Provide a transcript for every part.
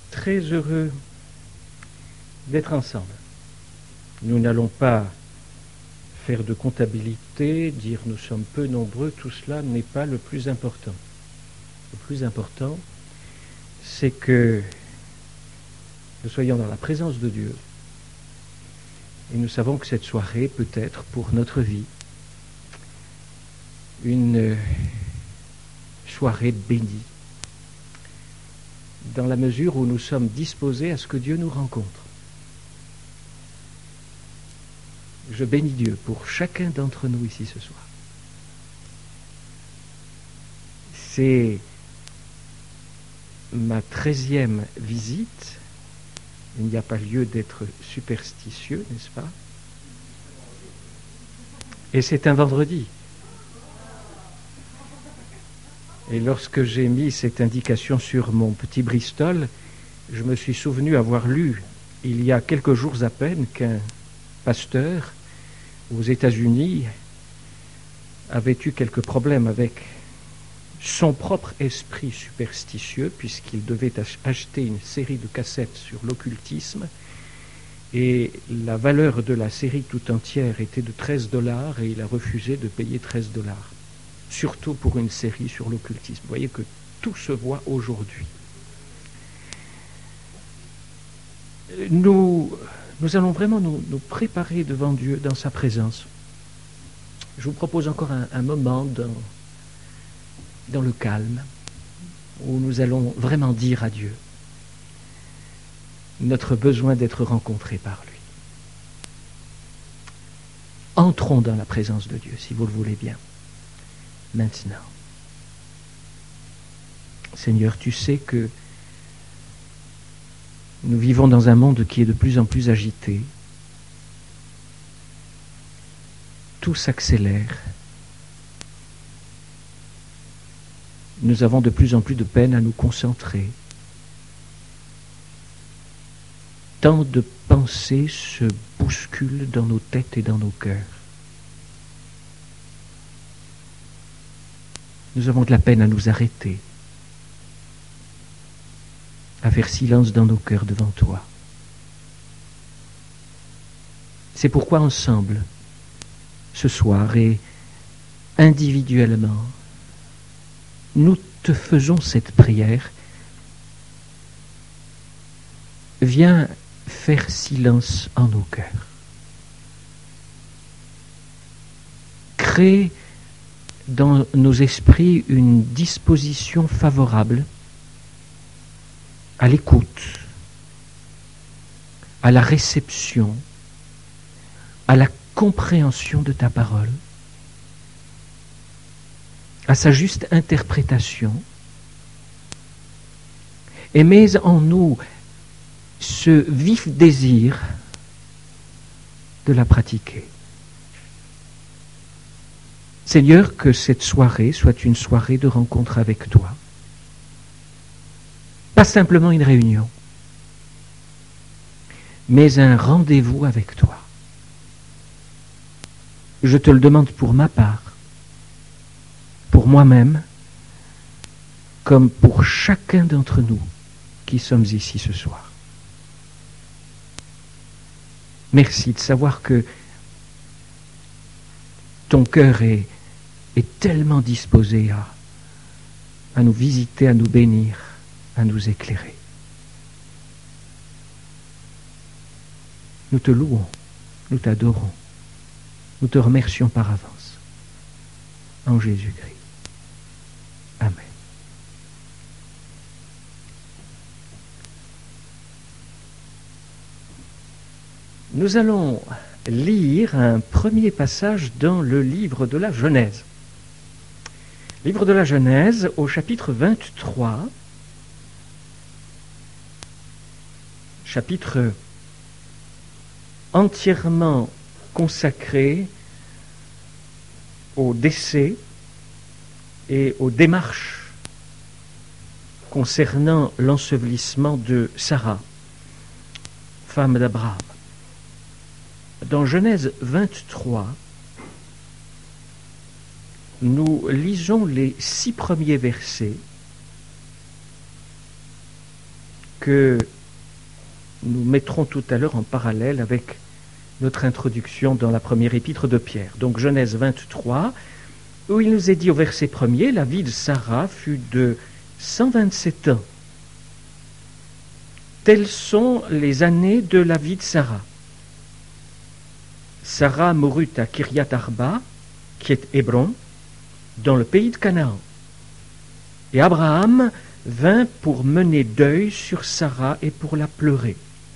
très heureux d'être ensemble. Nous n'allons pas faire de comptabilité, dire nous sommes peu nombreux, tout cela n'est pas le plus important. Le plus important, c'est que nous soyons dans la présence de Dieu. Et nous savons que cette soirée peut être pour notre vie une soirée bénie, dans la mesure où nous sommes disposés à ce que Dieu nous rencontre. Je bénis Dieu pour chacun d'entre nous ici ce soir. C'est ma 13e visite. Il n'y a pas lieu d'être superstitieux, n'est-ce pas? Et c'est un vendredi. Et lorsque j'ai mis cette indication sur mon petit Bristol, je me suis souvenu avoir lu, il y a quelques jours à peine, qu'un pasteur aux États-Unis avait eu quelques problèmes avec son propre esprit superstitieux, puisqu'il devait acheter une série de cassettes sur l'occultisme, et la valeur de la série tout entière était de $13, et il a refusé de payer $13, surtout pour une série sur l'occultisme. Vous voyez que tout se voit aujourd'hui. Nous allons vraiment nous préparer devant Dieu dans sa présence. Je vous propose encore un moment dans le calme, où nous allons vraiment dire à Dieu notre besoin d'être rencontrés par lui. Entrons dans la présence de Dieu, si vous le voulez bien, maintenant. Seigneur, tu sais que nous vivons dans un monde qui est de plus en plus agité. Tout s'accélère. Nous avons de plus en plus de peine à nous concentrer. Tant de pensées se bousculent dans nos têtes et dans nos cœurs. Nous avons de la peine à nous arrêter, à faire silence dans nos cœurs devant toi. C'est pourquoi ensemble, ce soir et individuellement, nous te faisons cette prière. Viens faire silence en nos cœurs. Crée dans nos esprits une disposition favorable à l'écoute, à la réception, à la compréhension de ta parole, à sa juste interprétation, et mets en nous ce vif désir de la pratiquer. Seigneur, que cette soirée soit une soirée de rencontre avec toi. Pas simplement une réunion, mais un rendez-vous avec toi. Je te le demande pour ma part, pour moi-même, comme pour chacun d'entre nous qui sommes ici ce soir. Merci de savoir que ton cœur est tellement disposé à nous visiter, à nous bénir, à nous éclairer. Nous te louons, nous t'adorons, nous te remercions par avance. En Jésus-Christ. Amen. Nous allons lire un premier passage dans le livre de la Genèse. Livre de la Genèse au chapitre 23, chapitre entièrement consacré au décès et aux démarches concernant l'ensevelissement de Sarah, femme d'Abraham. Dans Genèse 23, nous lisons les 6 premiers versets que nous mettrons tout à l'heure en parallèle avec notre introduction dans la première épître de Pierre. Donc Genèse 23, où il nous est dit au verset 1er, la vie de Sarah fut de 127 ans. Telles sont les années de la vie de Sarah. Sarah mourut à Kiryat Arba, qui est Hébron, dans le pays de Canaan. Et Abraham vint pour mener deuil sur Sarah et pour la pleurer.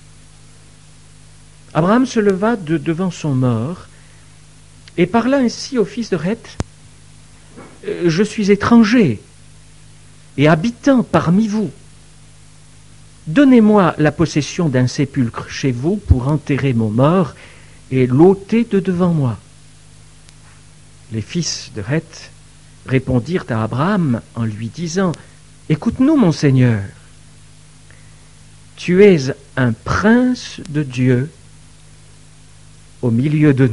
Abraham se leva de devant son mort et parla ainsi au fils de Heth, « Je suis étranger et habitant parmi vous. Donnez-moi la possession d'un sépulcre chez vous pour enterrer mon mort et l'ôter de devant moi. » Les fils de Heth répondirent à Abraham en lui disant, « Écoute-nous, mon Seigneur, tu es un prince de Dieu au milieu de nous. »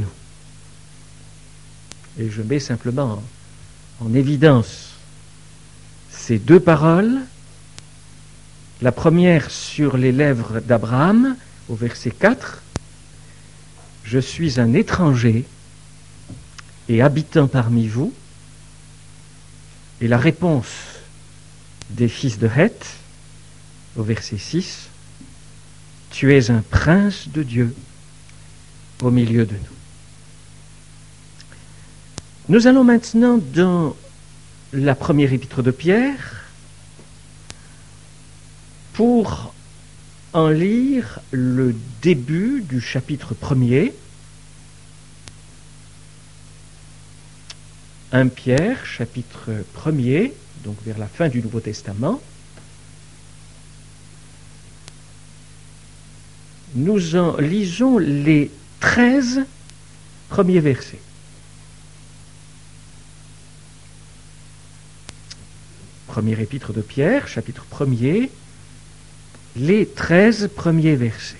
Et je mets simplement en évidence ces deux paroles. La première sur les lèvres d'Abraham, au verset 4, « Je suis un étranger et habitant parmi vous. » Et la réponse des fils de Heth, au verset 6, « Tu es un prince de Dieu au milieu de nous. » Nous allons maintenant dans la première épître de Pierre pour en lire le début du chapitre 1er. 1 Pierre, chapitre 1er, donc vers la fin du Nouveau Testament. Nous en lisons les 13 premiers versets. Première épître de Pierre, chapitre 1er, les 13 premiers versets.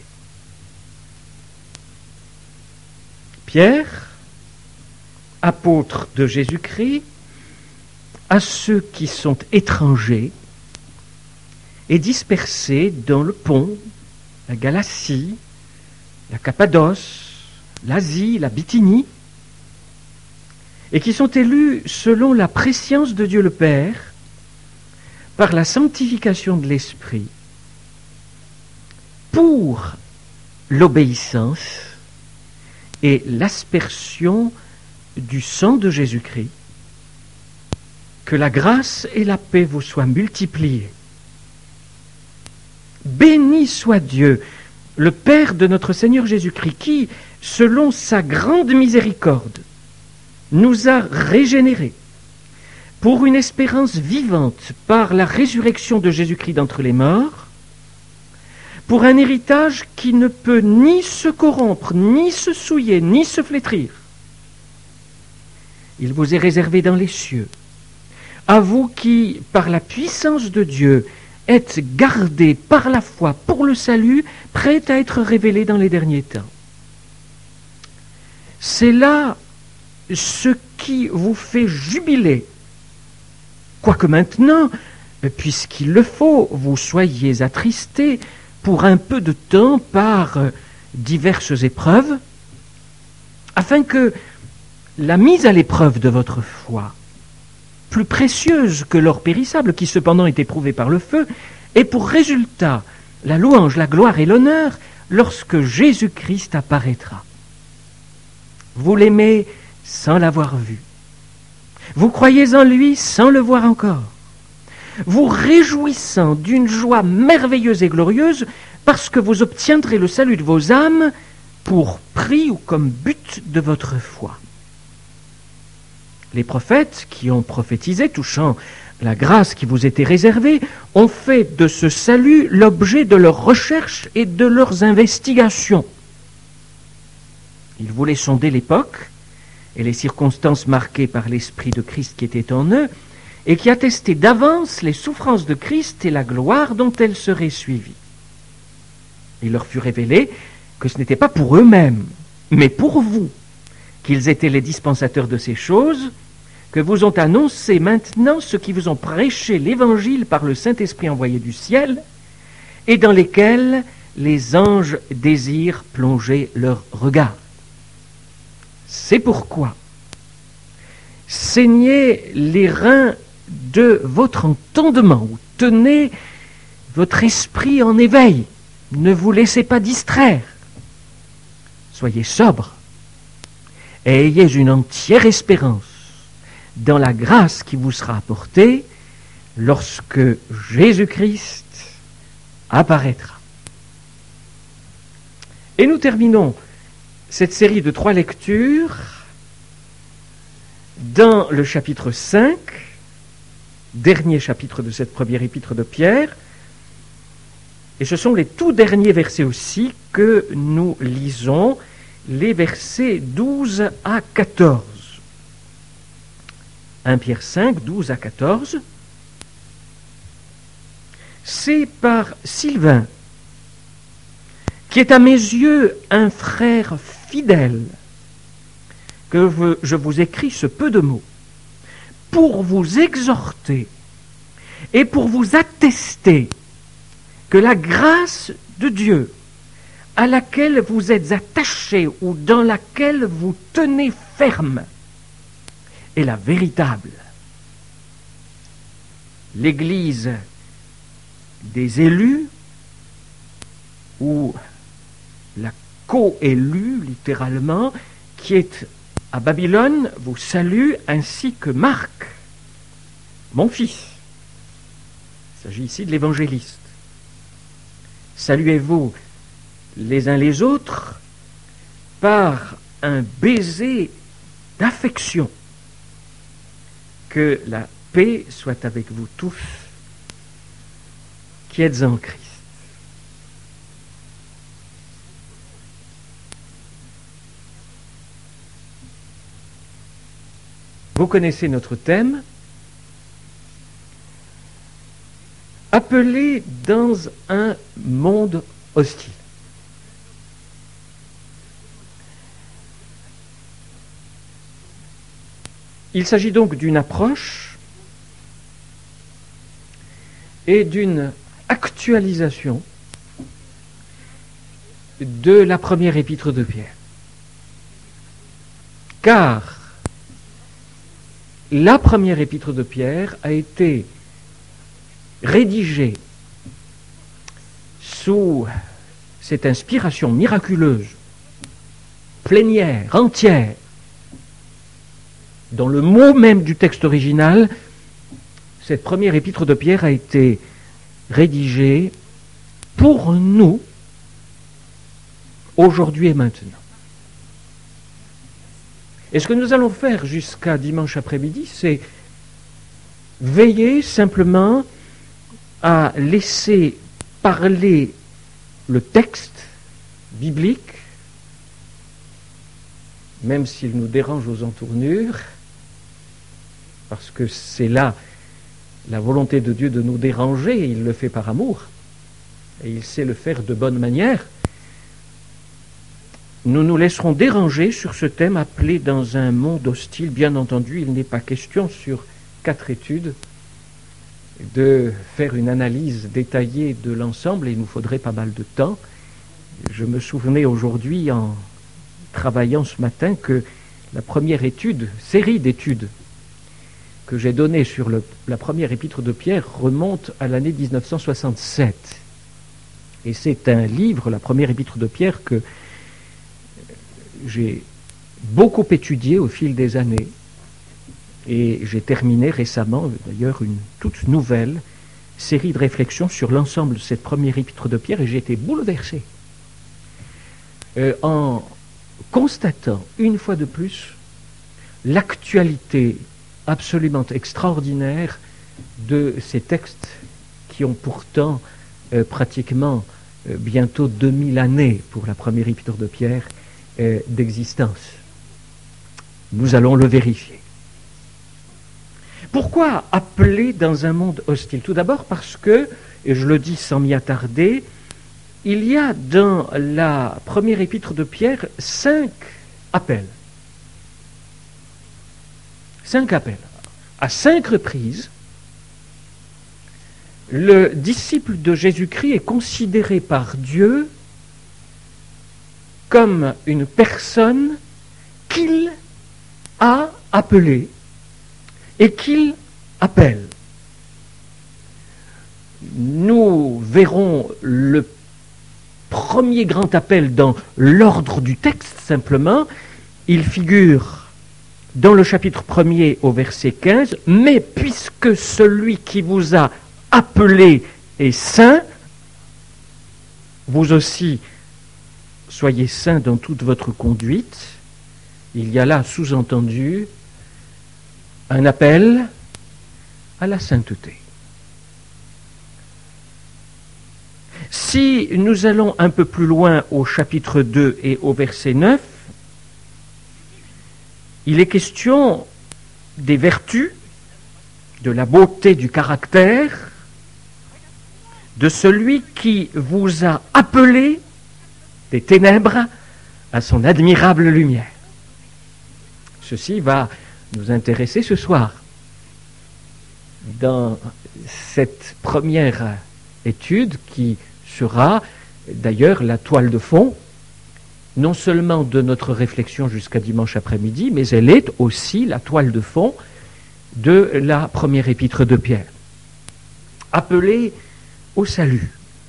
Pierre, apôtre de Jésus-Christ, à ceux qui sont étrangers et dispersés dans le Pont, la Galatie, la Cappadoce, l'Asie, la Bithynie, et qui sont élus selon la prescience de Dieu le Père, par la sanctification de l'Esprit, pour l'obéissance et l'aspersion du sang de Jésus-Christ, que la grâce et la paix vous soient multipliées. Béni soit Dieu, le Père de notre Seigneur Jésus-Christ, qui, selon sa grande miséricorde, nous a régénérés pour une espérance vivante par la résurrection de Jésus-Christ d'entre les morts, pour un héritage qui ne peut ni se corrompre, ni se souiller, ni se flétrir. Il vous est réservé dans les cieux, à vous qui, par la puissance de Dieu, êtes gardés par la foi pour le salut, prêts à être révélés dans les derniers temps. C'est là ce qui vous fait jubiler, quoique maintenant, puisqu'il le faut, vous soyez attristés pour un peu de temps par diverses épreuves, afin que la mise à l'épreuve de votre foi, plus précieuse que l'or périssable, qui cependant est éprouvé par le feu, ait pour résultat la louange, la gloire et l'honneur lorsque Jésus-Christ apparaîtra. Vous l'aimez sans l'avoir vu. Vous croyez en lui sans le voir encore. Vous réjouissant d'une joie merveilleuse et glorieuse parce que vous obtiendrez le salut de vos âmes pour prix ou comme but de votre foi. Les prophètes qui ont prophétisé touchant la grâce qui vous était réservée ont fait de ce salut l'objet de leurs recherches et de leurs investigations. Ils voulaient sonder l'époque et les circonstances marquées par l'Esprit de Christ qui était en eux et qui attestaient d'avance les souffrances de Christ et la gloire dont elles seraient suivies. Il leur fut révélé que ce n'était pas pour eux-mêmes, mais pour vous, qu'ils étaient les dispensateurs de ces choses, que vous ont annoncé maintenant ceux qui vous ont prêché l'Évangile par le Saint-Esprit envoyé du ciel, et dans lesquels les anges désirent plonger leur regard. C'est pourquoi saignez les reins de votre entendement, ou tenez votre esprit en éveil, ne vous laissez pas distraire, soyez sobre et ayez une entière espérance dans la grâce qui vous sera apportée lorsque Jésus-Christ apparaîtra. Et nous terminons cette série de 3 lectures dans le chapitre 5, dernier chapitre de cette première épître de Pierre, et ce sont les tout derniers versets aussi que nous lisons, les versets 12 à 14. 1 Pierre 5, 12 à 14. C'est par Sylvain, qui est à mes yeux un frère fidèle, que je vous écris ce peu de mots, pour vous exhorter et pour vous attester que la grâce de Dieu à laquelle vous êtes attachés ou dans laquelle vous tenez ferme est la véritable. L'Église des élus, ou la co-élue, littéralement, qui est à Babylone, vous salue, ainsi que Marc, mon fils. Il s'agit ici de l'évangéliste. Saluez-vous les uns les autres par un baiser d'affection. Que la paix soit avec vous tous qui êtes en Christ. Vous connaissez notre thème. Appelé dans un monde hostile. Il s'agit donc d'une approche et d'une actualisation de la première épître de Pierre. Car la première épître de Pierre a été rédigée sous cette inspiration miraculeuse, plénière, entière, dans le mot même du texte original, cette première épître de Pierre a été rédigée pour nous, aujourd'hui et maintenant. Et ce que nous allons faire jusqu'à dimanche après-midi, c'est veiller simplement à laisser parler le texte biblique, même s'il nous dérange aux entournures, parce que c'est là la volonté de Dieu de nous déranger, et il le fait par amour, et il sait le faire de bonne manière. Nous nous laisserons déranger sur ce thème appelé dans un monde hostile. Bien entendu, il n'est pas question sur 4 études de faire une analyse détaillée de l'ensemble, et il nous faudrait pas mal de temps. Je me souvenais aujourd'hui, en travaillant ce matin, que la première série d'études que j'ai donnée sur la première épître de Pierre remonte à l'année 1967. Et c'est un livre, la première épître de Pierre, que j'ai beaucoup étudié au fil des années. Et j'ai terminé récemment, d'ailleurs, une toute nouvelle série de réflexions sur l'ensemble de cette première épître de Pierre, et j'ai été bouleversé en constatant une fois de plus l'actualité absolument extraordinaire de ces textes qui ont pourtant pratiquement bientôt 2000 années pour la première épître de Pierre d'existence. Nous allons le vérifier. Pourquoi appeler dans un monde hostile? Tout d'abord parce que, et je le dis sans m'y attarder, il y a dans la première épître de Pierre 5 appels. 5 appels. À 5 reprises, Le disciple de Jésus-Christ est considéré par Dieu comme une personne qu'il a appelée et qu'il appelle. Nous verrons le premier grand appel dans l'ordre du texte, simplement. Il figure dans le chapitre 1er au verset 15, « Mais puisque celui qui vous a appelé est saint, vous aussi soyez saints dans toute votre conduite. » Il y a là, sous-entendu, un appel à la sainteté. Si nous allons un peu plus loin au chapitre 2 et au verset 9, il est question des vertus, de la beauté du caractère, de celui qui vous a appelé des ténèbres à son admirable lumière. Ceci va nous intéresser ce soir. Dans cette première étude qui sera d'ailleurs la toile de fond, non seulement de notre réflexion jusqu'à dimanche après-midi, mais elle est aussi la toile de fond de la première épître de Pierre. Appelé au salut.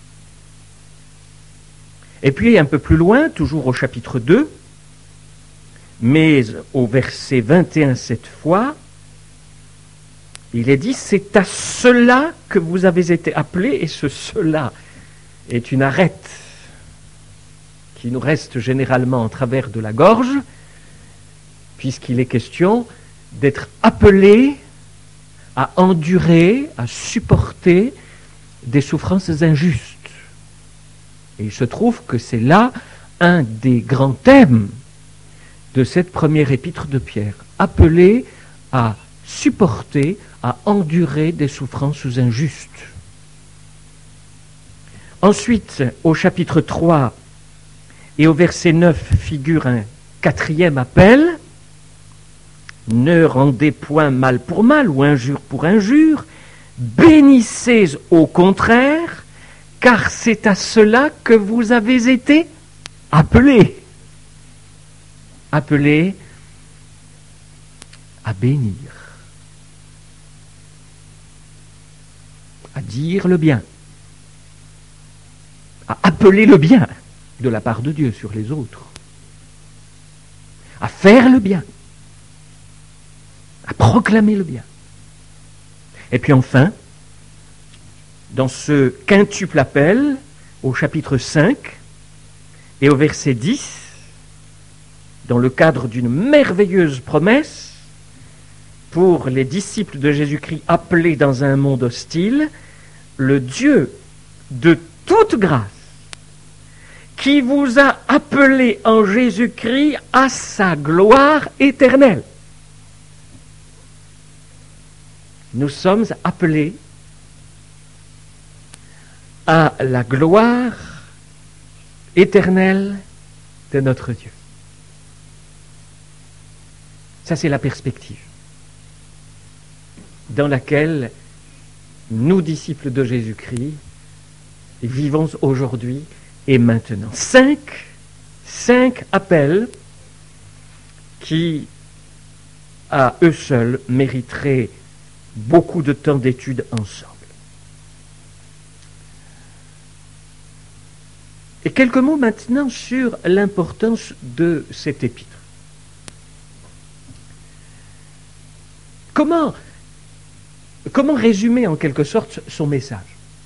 Et puis un peu plus loin, toujours au chapitre 2, mais au verset 21 cette fois, il est dit, c'est à cela que vous avez été appelés, et ce cela est une arête qui nous reste généralement en travers de la gorge, puisqu'il est question d'être appelés à endurer, à supporter des souffrances injustes. Et il se trouve que c'est là un des grands thèmes de cette première épître de Pierre, appelé à supporter, à endurer des souffrances injustes. Ensuite, au chapitre 3 et au verset 9 figure un quatrième appel. Ne rendez point mal pour mal ou injure pour injure, bénissez au contraire, car c'est à cela que vous avez été appelés. Appelés à bénir, à dire le bien, à appeler le bien de la part de Dieu sur les autres, à faire le bien, à proclamer le bien. Et puis enfin, dans ce quintuple appel, au chapitre 5 et au verset 10, dans le cadre d'une merveilleuse promesse pour les disciples de Jésus-Christ appelés dans un monde hostile, le Dieu de toute grâce, qui vous a appelés en Jésus-Christ à sa gloire éternelle. Nous sommes appelés à la gloire éternelle de notre Dieu. Ça, c'est la perspective dans laquelle nous, disciples de Jésus-Christ, vivons aujourd'hui et maintenant. Cinq appels qui, à eux seuls, mériteraient beaucoup de temps d'étude ensemble. Et quelques mots maintenant sur l'importance de cet épître. Comment résumer en quelque sorte son message?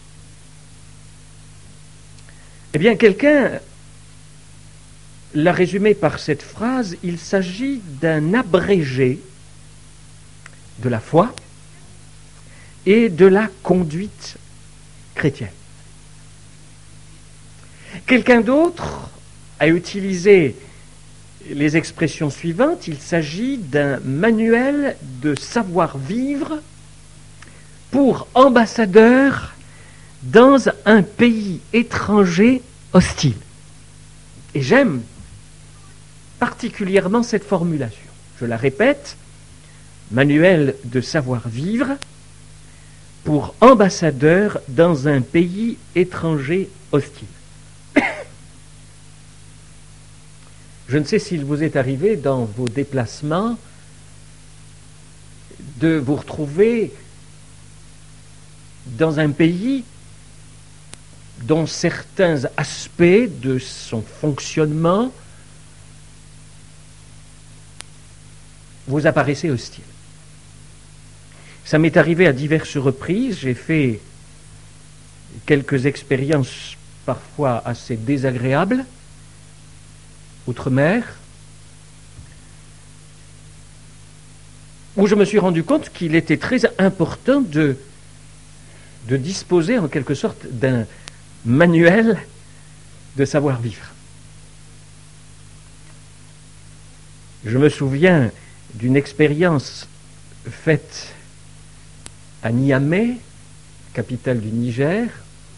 Eh bien, quelqu'un l'a résumé par cette phrase, il s'agit d'un abrégé de la foi et de la conduite chrétienne. Quelqu'un d'autre a utilisé les expressions suivantes, il s'agit d'un manuel de savoir-vivre pour ambassadeurs dans un pays étranger hostile. Et j'aime particulièrement cette formulation. Je la répète, manuel de savoir-vivre pour ambassadeur dans un pays étranger hostile. Je ne sais s'il vous est arrivé dans vos déplacements de vous retrouver dans un pays dont certains aspects de son fonctionnement vous apparaissaient hostiles. Ça m'est arrivé à diverses reprises, j'ai fait quelques expériences parfois assez désagréables, outre-mer, où je me suis rendu compte qu'il était très important de disposer en quelque sorte d'un manuel de savoir-vivre. Je me souviens d'une expérience faite à Niamey, capitale du Niger,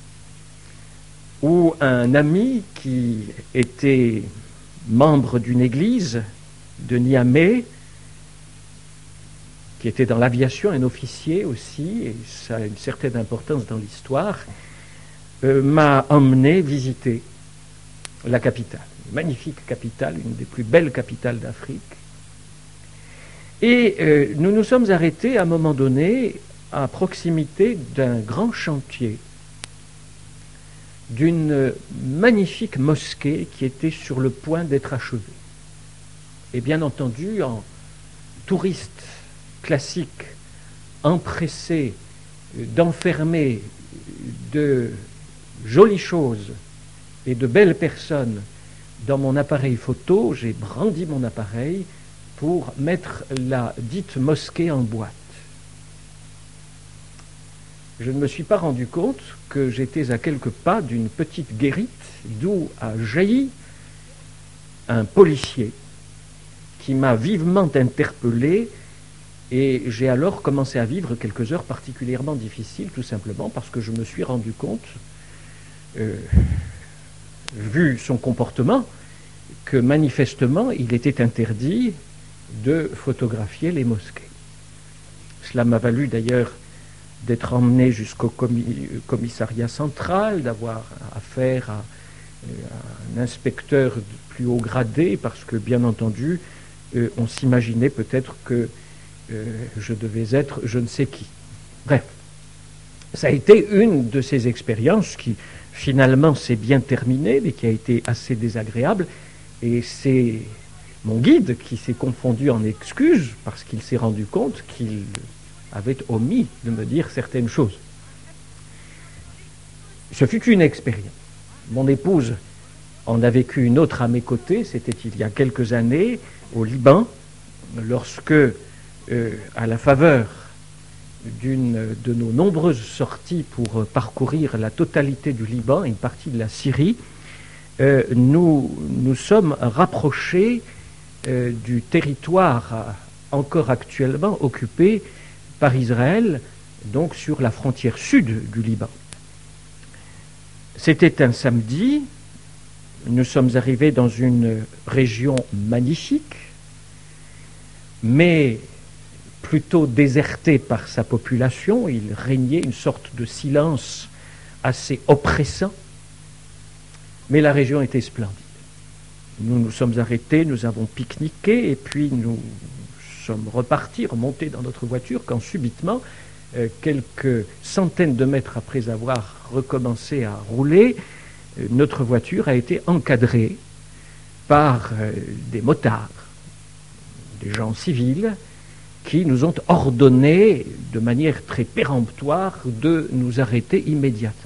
où un ami qui était membre d'une église de Niamey, qui était dans l'aviation, un officier aussi, et ça a une certaine importance dans l'histoire, m'a emmené visiter la capitale, une magnifique capitale, une des plus belles capitales d'Afrique. Et nous nous sommes arrêtés à un moment donné à proximité d'un grand chantier, d'une magnifique mosquée qui était sur le point d'être achevée. Et bien entendu, en touriste classique, empressé d'enfermer de jolies choses et de belles personnes dans mon appareil photo, j'ai brandi mon appareil pour mettre la dite mosquée en boîte. Je ne me suis pas rendu compte que j'étais à quelques pas d'une petite guérite d'où a jailli un policier qui m'a vivement interpellé, et j'ai alors commencé à vivre quelques heures particulièrement difficiles, tout simplement parce que je me suis rendu compte, vu son comportement, que manifestement il était interdit de photographier les mosquées. Cela m'a valu d'ailleurs d'être emmené jusqu'au commissariat central, d'avoir affaire à un inspecteur de plus haut gradé, parce que bien entendu on s'imaginait peut-être que je devais être je ne sais qui. Bref, ça a été une de ces expériences qui finalement s'est bien terminée, mais qui a été assez désagréable, et c'est mon guide qui s'est confondu en excuses parce qu'il s'est rendu compte qu'il avait omis de me dire certaines choses. Ce fut une expérience. Mon épouse en a vécu une autre à mes côtés, c'était il y a quelques années, au Liban, lorsque, à la faveur d'une de nos nombreuses sorties pour parcourir la totalité du Liban et une partie de la Syrie, nous sommes rapprochés du territoire encore actuellement occupé par Israël, donc sur la frontière sud du Liban. C'était un samedi, nous sommes arrivés dans une région magnifique, mais plutôt désertée par sa population. Il régnait une sorte de silence assez oppressant, mais la région était splendide. Nous nous sommes arrêtés, nous avons pique-niqué, et puis nous sommes repartis, remontés dans notre voiture, quand subitement, quelques centaines de mètres après avoir recommencé à rouler, notre voiture a été encadrée par des motards, des gens civils, qui nous ont ordonné de manière très péremptoire de nous arrêter immédiatement.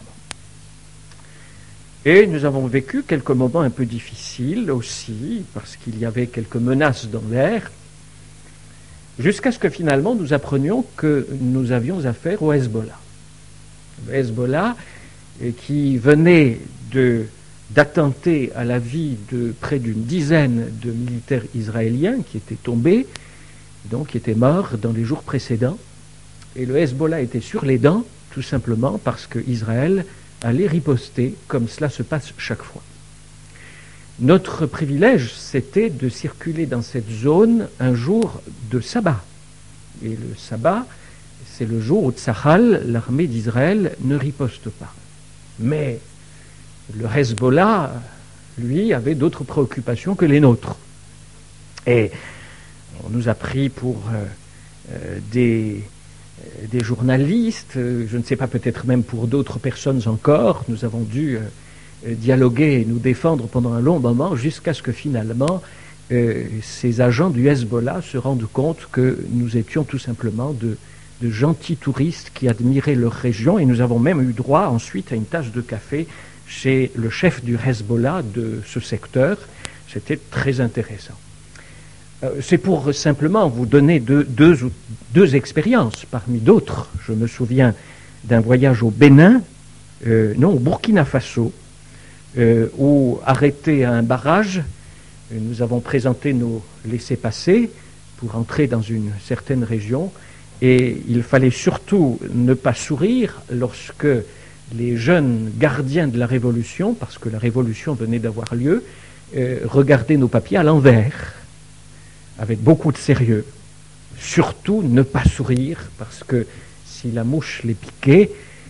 Et nous avons vécu quelques moments un peu difficiles aussi, parce qu'il y avait quelques menaces dans l'air, jusqu'à ce que finalement nous apprenions que nous avions affaire au Hezbollah. Le Hezbollah qui venait d'attenter à la vie de près d'une dizaine de militaires israéliens qui étaient tombés, donc qui étaient morts dans les jours précédents. Et le Hezbollah était sur les dents, tout simplement parce qu'Israël allait riposter, comme cela se passe chaque fois. Notre privilège, c'était de circuler dans cette zone un jour de sabbat. Et le sabbat c'est le jour où Tsahal, l'armée d'Israël, ne riposte pas. Mais le Hezbollah, lui, avait d'autres préoccupations que les nôtres. Et on nous a pris pour des journalistes, je ne sais pas, peut-être même pour d'autres personnes encore. Nous avons dû dialoguer et nous défendre pendant un long moment jusqu'à ce que finalement ces agents du Hezbollah se rendent compte que nous étions tout simplement de gentils touristes qui admiraient leur région, et nous avons même eu droit ensuite à une tasse de café chez le chef du Hezbollah de ce secteur. C'était très intéressant. C'est pour simplement vous donner deux expériences parmi d'autres. Je me souviens d'un voyage au Bénin, au Burkina Faso, où, arrêté à un barrage, nous avons présenté nos laissez-passer pour entrer dans une certaine région, et il fallait surtout ne pas sourire lorsque les jeunes gardiens de la Révolution, parce que la Révolution venait d'avoir lieu, regardaient nos papiers à l'envers, avec beaucoup de sérieux. Surtout ne pas sourire, parce que si la mouche les piquait,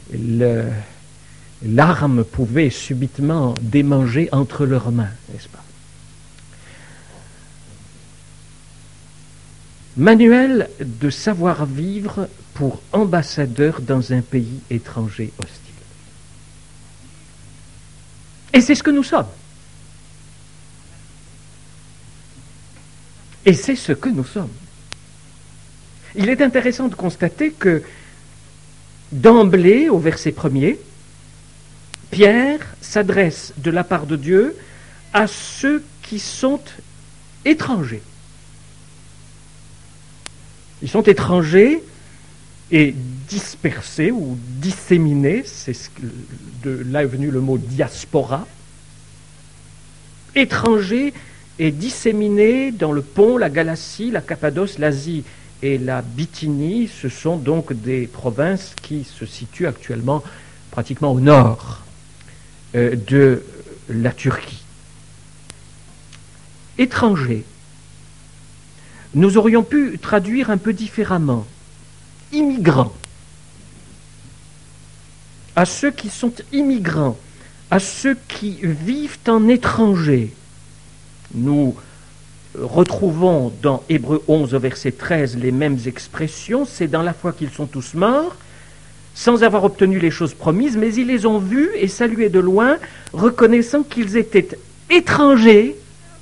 l'arme pouvait subitement démanger entre leurs mains, n'est-ce pas? Manuel de savoir-vivre pour ambassadeur dans un pays étranger hostile. Et c'est ce que nous sommes. Et c'est ce que nous sommes. Il est intéressant de constater que d'emblée, au verset 1er, Pierre s'adresse de la part de Dieu à ceux qui sont étrangers. Ils sont étrangers et dispersés ou disséminés, de là est venu le mot diaspora. Étrangers et disséminés dans le Pont, la Galatie, la Cappadoce, l'Asie et la Bithynie. Ce sont donc des provinces qui se situent actuellement pratiquement au nord de la Turquie. Étrangers. Nous aurions pu traduire un peu différemment. Immigrants. À ceux qui sont immigrants, à ceux qui vivent en étranger. Nous retrouvons dans Hébreux 11 au verset 13 les mêmes expressions. C'est dans la foi qu'ils sont tous morts, sans avoir obtenu les choses promises, mais ils les ont vus et salués de loin, reconnaissant qu'ils étaient étrangers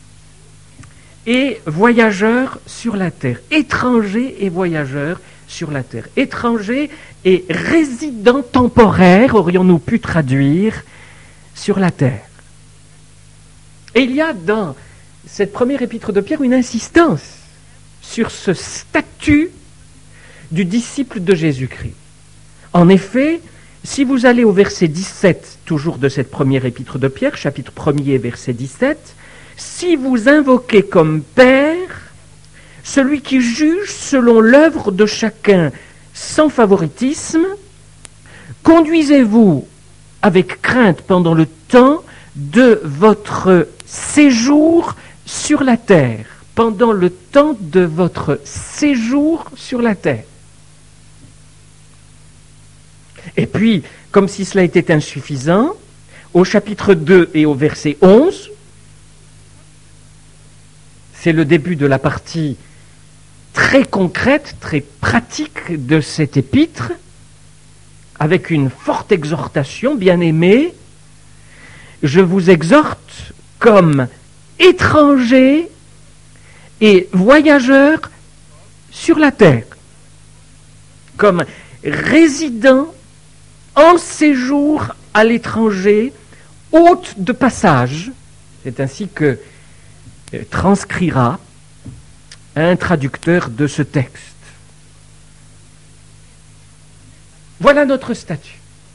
et voyageurs sur la terre. Étrangers et voyageurs sur la terre. Étrangers et résidents temporaires, aurions-nous pu traduire, sur la terre. Et il y a dans cette première épître de Pierre une insistance sur ce statut du disciple de Jésus-Christ. En effet, si vous allez au verset 17, toujours de cette première épître de Pierre, chapitre 1er, verset 17, si vous invoquez comme Père celui qui juge selon l'œuvre de chacun sans favoritisme, conduisez-vous avec crainte pendant le temps de votre séjour sur la terre. Pendant le temps de votre séjour sur la terre. Et puis, comme si cela était insuffisant, au chapitre 2 et au verset 11, c'est le début de la partie très concrète, très pratique de cette épître, avec une forte exhortation, bien-aimés, je vous exhorte comme étrangers et voyageurs sur la terre, comme résidents en séjour à l'étranger, hôtes de passage. C'est ainsi que transcrira un traducteur de ce texte. Voilà notre statut.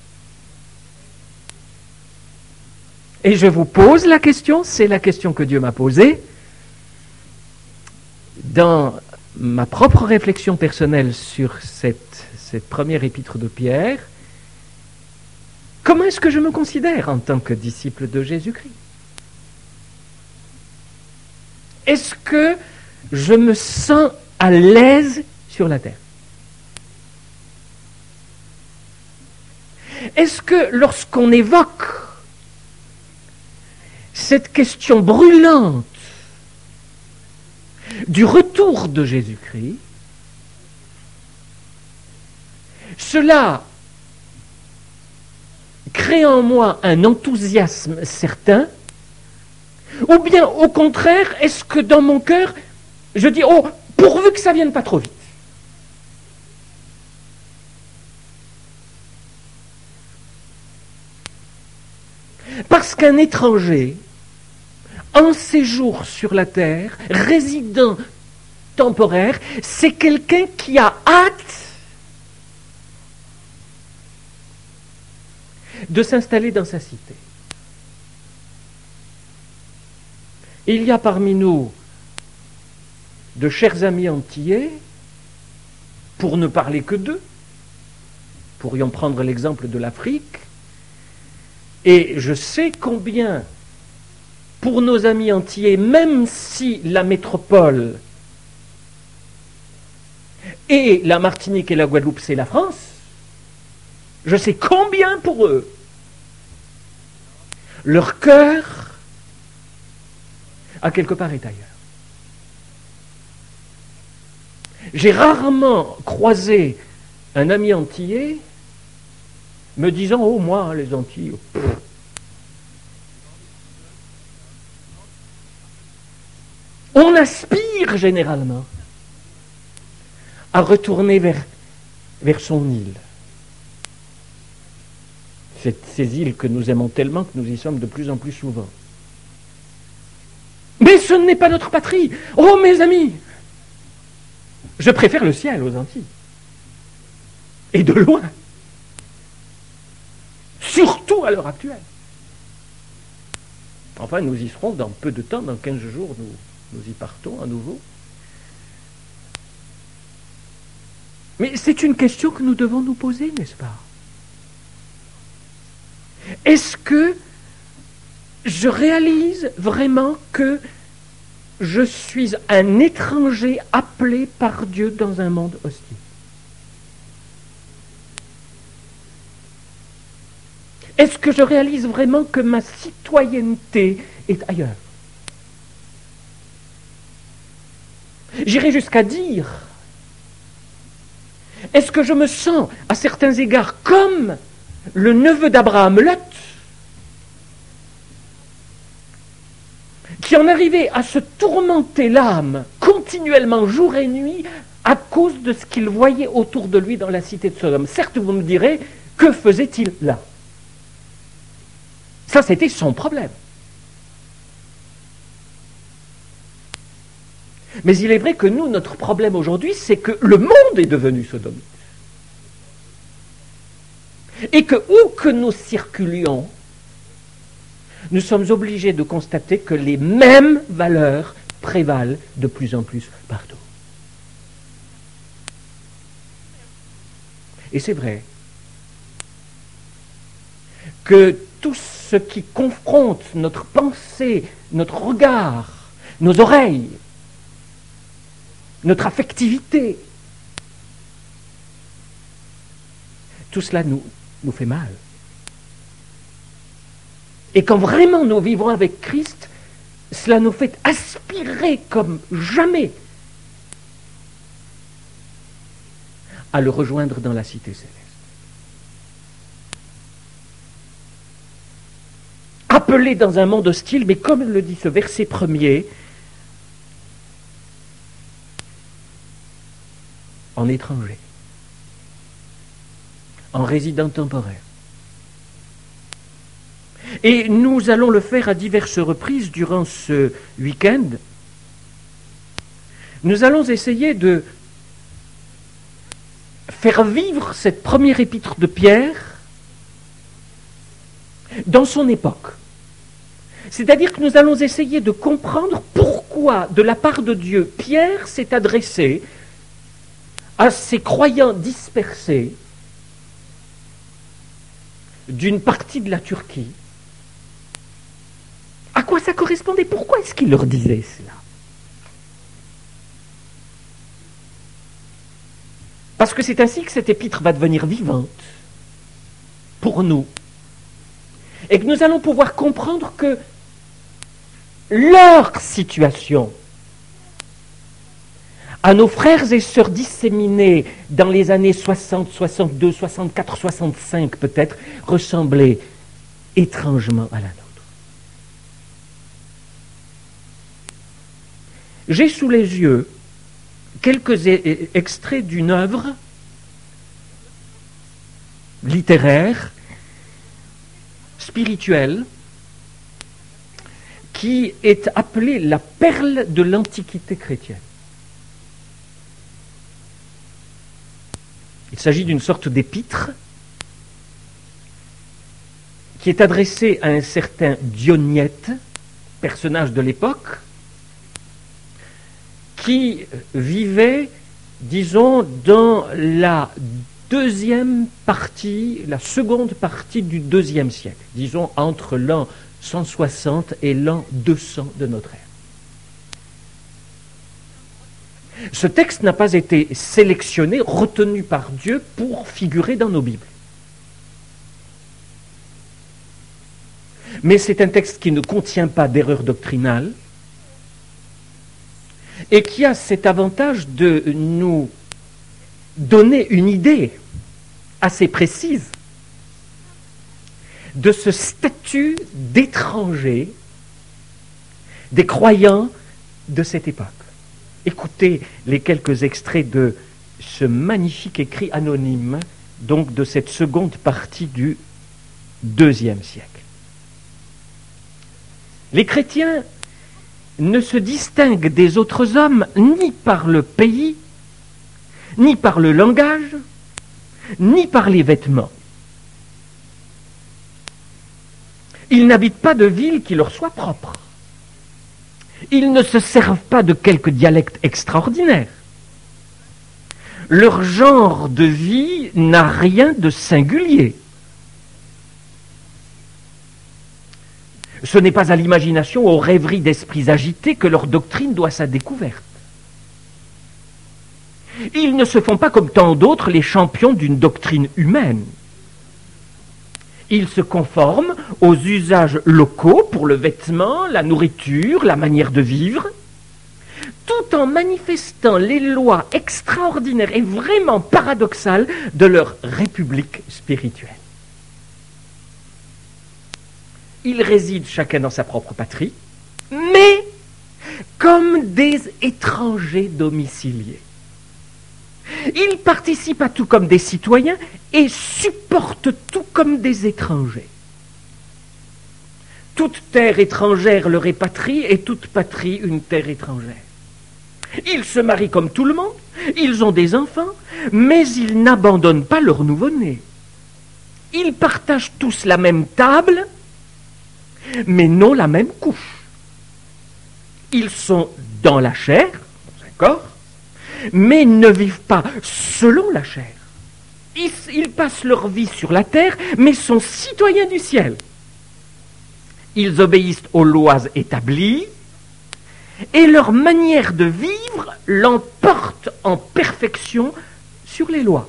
Et je vous pose la question, c'est la question que Dieu m'a posée, dans ma propre réflexion personnelle sur cette première épître de Pierre. Comment est-ce que je me considère en tant que disciple de Jésus-Christ? Est-ce que je me sens à l'aise sur la terre? Est-ce que lorsqu'on évoque cette question brûlante du retour de Jésus-Christ, cela crée en moi un enthousiasme certain, ou bien au contraire, est-ce que dans mon cœur, je dis, oh, pourvu que ça vienne pas trop vite. Parce qu'un étranger, en séjour sur la terre, résident temporaire, c'est quelqu'un qui a hâte de s'installer dans sa cité. Il y a parmi nous de chers amis antillais, pour ne parler que d'eux, pourrions prendre l'exemple de l'Afrique, et je sais combien, pour nos amis antillais, même si la métropole et la Martinique et la Guadeloupe, c'est la France, je sais combien pour eux, leur cœur, à quelque part, est ailleurs. J'ai rarement croisé un ami antillais me disant « Oh, moi, les Antilles... » On aspire généralement à retourner vers son île. Ces îles que nous aimons tellement que nous y sommes de plus en plus souvent. Mais ce n'est pas notre patrie. Oh, mes amis, je préfère le ciel aux Antilles. Et de loin. Surtout à l'heure actuelle. Enfin, nous y serons dans peu de temps, dans 15 jours, nous y partons à nouveau. Mais c'est une question que nous devons nous poser, n'est-ce pas? Est-ce que je réalise vraiment que je suis un étranger appelé par Dieu dans un monde hostile? Est-ce que je réalise vraiment que ma citoyenneté est ailleurs? J'irai jusqu'à dire, est-ce que je me sens à certains égards comme le neveu d'Abraham, Lot, qui en arrivait à se tourmenter l'âme continuellement, jour et nuit, à cause de ce qu'il voyait autour de lui dans la cité de Sodome. Certes, vous me direz, que faisait-il là? Ça, c'était son problème. Mais il est vrai que nous, notre problème aujourd'hui, c'est que le monde est devenu sodomite. Et que, où que nous circulions, nous sommes obligés de constater que les mêmes valeurs prévalent de plus en plus partout. Et c'est vrai que tout ce qui confronte notre pensée, notre regard, nos oreilles, notre affectivité, tout cela nous fait mal. Et quand vraiment nous vivons avec Christ, cela nous fait aspirer comme jamais à le rejoindre dans la cité céleste. Appelé dans un monde hostile, mais comme le dit ce verset premier, en étranger, en résident temporaire. Et nous allons le faire à diverses reprises durant ce week-end. Nous allons essayer de faire vivre cette première épître de Pierre dans son époque. C'est-à-dire que nous allons essayer de comprendre pourquoi, de la part de Dieu, Pierre s'est adressé à ces croyants dispersés d'une partie de la Turquie. À quoi ça correspondait? Pourquoi est-ce qu'il leur disait cela? Parce que c'est ainsi que cette épître va devenir vivante pour nous. Et que nous allons pouvoir comprendre que leur situation, à nos frères et sœurs disséminés dans les années 60, 62, 64, 65 peut-être, ressemblait étrangement à la nôtre. J'ai sous les yeux quelques extraits d'une œuvre littéraire, spirituelle, qui est appelée la perle de l'Antiquité chrétienne. Il s'agit d'une sorte d'épître qui est adressée à un certain Dionyète, personnage de l'époque, qui vivait, disons, dans la deuxième partie, la seconde partie du IIe siècle, disons entre l'an 160 et l'an 200 de notre ère. Ce texte n'a pas été sélectionné, retenu par Dieu pour figurer dans nos Bibles. Mais c'est un texte qui ne contient pas d'erreur doctrinale et qui a cet avantage de nous donner une idée assez précise de ce statut d'étranger des croyants de cette époque. Écoutez les quelques extraits de ce magnifique écrit anonyme, donc de cette seconde partie du IIe siècle. Les chrétiens ne se distinguent des autres hommes ni par le pays, ni par le langage, ni par les vêtements. Ils n'habitent pas de ville qui leur soit propre. Ils ne se servent pas de quelque dialecte extraordinaire. Leur genre de vie n'a rien de singulier. Ce n'est pas à l'imagination, aux rêveries d'esprits agités que leur doctrine doit sa découverte. Ils ne se font pas comme tant d'autres les champions d'une doctrine humaine. Ils se conforment aux usages locaux pour le vêtement, la nourriture, la manière de vivre, tout en manifestant les lois extraordinaires et vraiment paradoxales de leur république spirituelle. Ils résident chacun dans sa propre patrie, mais comme des étrangers domiciliés. Ils participent à tout comme des citoyens et supportent tout comme des étrangers. Toute terre étrangère leur est patrie et toute patrie une terre étrangère. Ils se marient comme tout le monde, ils ont des enfants, mais ils n'abandonnent pas leur nouveau-né. Ils partagent tous la même table, mais non la même couche. Ils sont dans la chair, dans un corps, mais ne vivent pas selon la chair. Ils passent leur vie sur la terre, mais sont citoyens du ciel. Ils obéissent aux lois établies, et leur manière de vivre l'emporte en perfection sur les lois.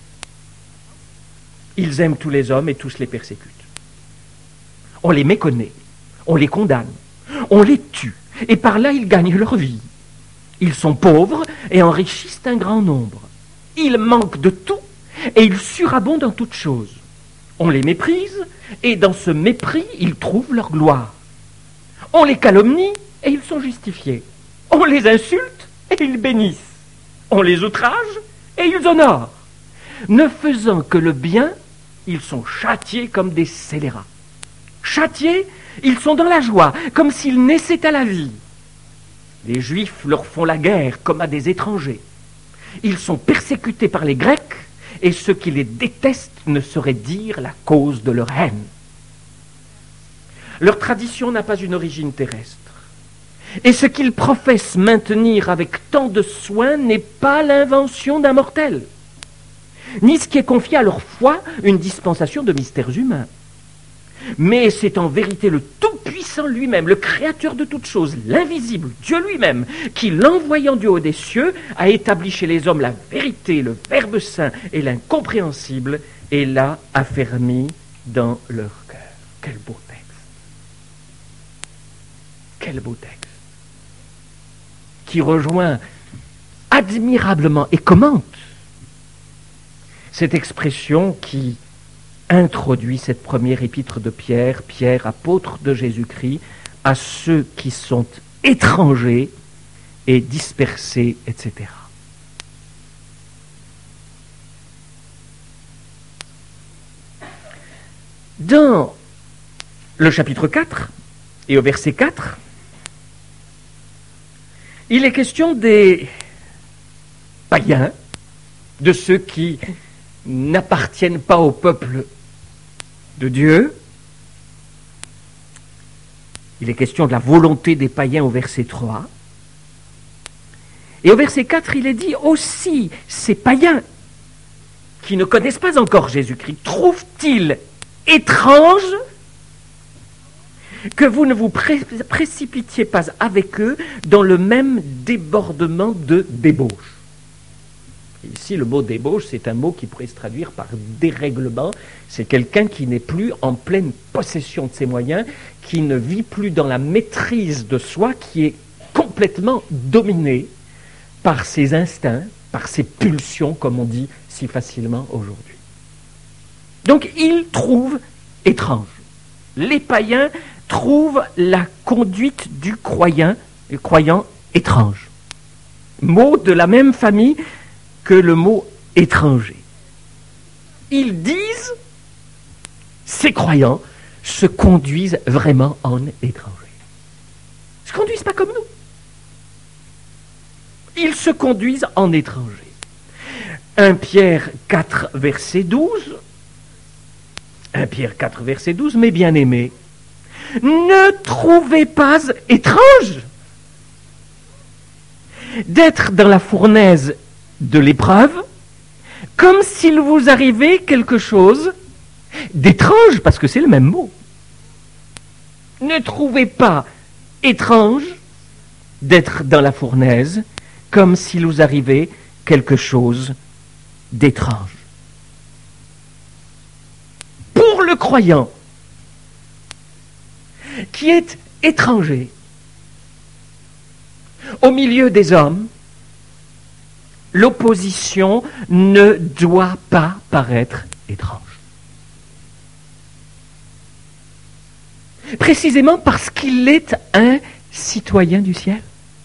Ils aiment tous les hommes et tous les persécutent. On les méconnaît, on les condamne, on les tue, et par là ils gagnent leur vie. Ils sont pauvres et enrichissent un grand nombre. Ils manquent de tout et ils surabondent en toutes choses. On les méprise et dans ce mépris, ils trouvent leur gloire. On les calomnie et ils sont justifiés. On les insulte et ils bénissent. On les outrage et ils honorent. Ne faisant que le bien, ils sont châtiés comme des scélérats. Châtiés, ils sont dans la joie, comme s'ils naissaient à la vie. Les Juifs leur font la guerre comme à des étrangers. Ils sont persécutés par les Grecs, et ceux qui les détestent ne sauraient dire la cause de leur haine. Leur tradition n'a pas une origine terrestre. Et ce qu'ils professent maintenir avec tant de soin n'est pas l'invention d'un mortel, ni ce qui est confié à leur foi une dispensation de mystères humains. Mais c'est en vérité le Tout-Puissant lui-même, le Créateur de toutes choses, l'invisible, Dieu lui-même, qui, l'envoyant du haut des cieux, a établi chez les hommes la vérité, le Verbe saint et l'incompréhensible, et l'a affermi dans leur cœur. Quel beau texte. Quel beau texte. Qui rejoint admirablement et commente cette expression qui introduit cette première épître de Pierre, Pierre, apôtre de Jésus-Christ, à ceux qui sont étrangers et dispersés, etc. Dans le chapitre 4 et au verset 4, il est question des païens, de ceux qui n'appartiennent pas au peuple de Dieu. Il est question de la volonté des païens au verset 3. Et au verset 4, il est dit aussi, ces païens qui ne connaissent pas encore Jésus-Christ, trouvent-ils étrange que vous ne vous précipitiez pas avec eux dans le même débordement de débauche. Ici, le mot débauche, c'est un mot qui pourrait se traduire par dérèglement. C'est quelqu'un qui n'est plus en pleine possession de ses moyens, qui ne vit plus dans la maîtrise de soi, qui est complètement dominé par ses instincts, par ses pulsions, comme on dit si facilement aujourd'hui. Donc, ils trouvent étrange. Les païens trouvent la conduite du croyant étrange. Mot de la même famille que le mot étranger. Ils disent, ces croyants se conduisent vraiment en étrangers. Ils ne se conduisent pas comme nous. Ils se conduisent en étrangers. 1 Pierre 4, verset 12. 1 Pierre 4, verset 12, mes bien-aimés, ne trouvez pas étrange d'être dans la fournaise de l'épreuve, comme s'il vous arrivait quelque chose d'étrange, parce que c'est le même mot. Ne trouvez pas étrange d'être dans la fournaise, comme s'il vous arrivait quelque chose d'étrange. Pour le croyant qui est étranger au milieu des hommes, l'opposition ne doit pas paraître étrange. Précisément parce qu'il est un citoyen du ciel.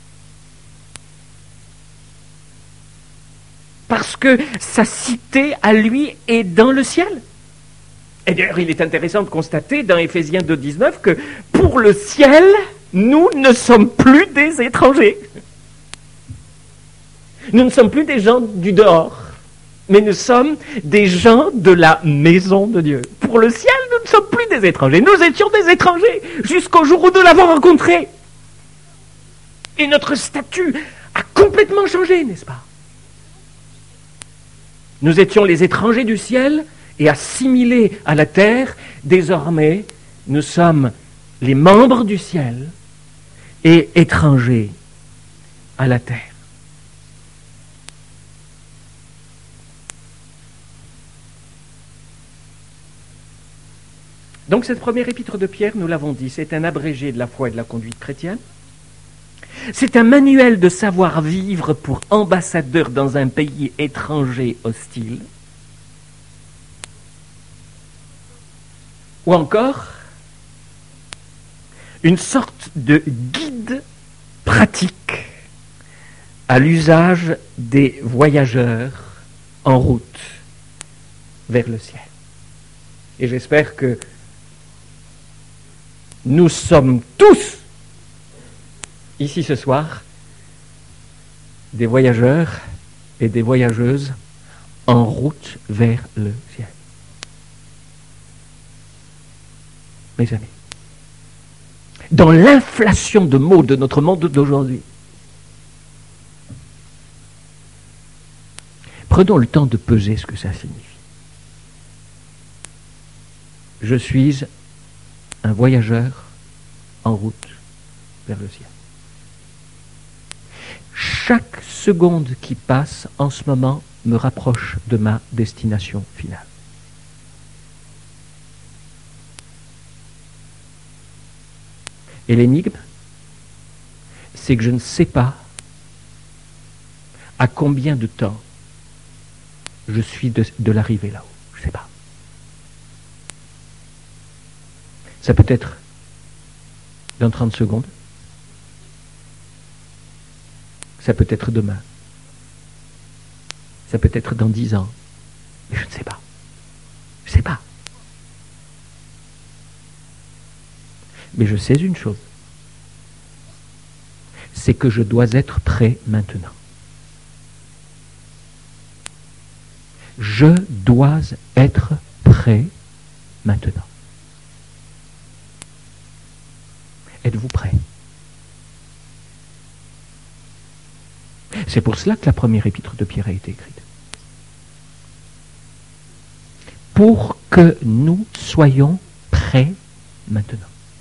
Parce que sa cité à lui est dans le ciel. Et d'ailleurs, il est intéressant de constater dans Éphésiens 2,19 que pour le ciel, nous ne sommes plus des étrangers. Nous ne sommes plus des gens du dehors, mais nous sommes des gens de la maison de Dieu. Pour le ciel, nous ne sommes plus des étrangers. Nous étions des étrangers jusqu'au jour où nous l'avons rencontré. Et notre statut a complètement changé, n'est-ce pas? Nous étions les étrangers du ciel et assimilés à la terre. Désormais, nous sommes les membres du ciel et étrangers à la terre. Donc cette première épître de Pierre, nous l'avons dit, c'est un abrégé de la foi et de la conduite chrétienne. C'est un manuel de savoir-vivre pour ambassadeurs dans un pays étranger hostile. Ou encore, une sorte de guide pratique à l'usage des voyageurs en route vers le ciel. Et j'espère que nous sommes tous, ici ce soir, des voyageurs et des voyageuses en route vers le ciel. Mes amis, dans l'inflation de mots de notre monde d'aujourd'hui, prenons le temps de peser ce que ça signifie. Je suis un voyageur en route vers le ciel. Chaque seconde qui passe en ce moment me rapproche de ma destination finale. Et l'énigme, c'est que je ne sais pas à combien de temps je suis de l'arrivée là-haut. Je ne sais pas. Ça peut être dans 30 secondes. Ça peut être demain. Ça peut être dans 10 ans. Mais je ne sais pas. Je ne sais pas. Mais je sais une chose. C'est que je dois être prêt maintenant. Je dois être prêt maintenant. Êtes-vous prêt? C'est pour cela que la première épître de Pierre a été écrite. Pour que nous soyons prêts maintenant.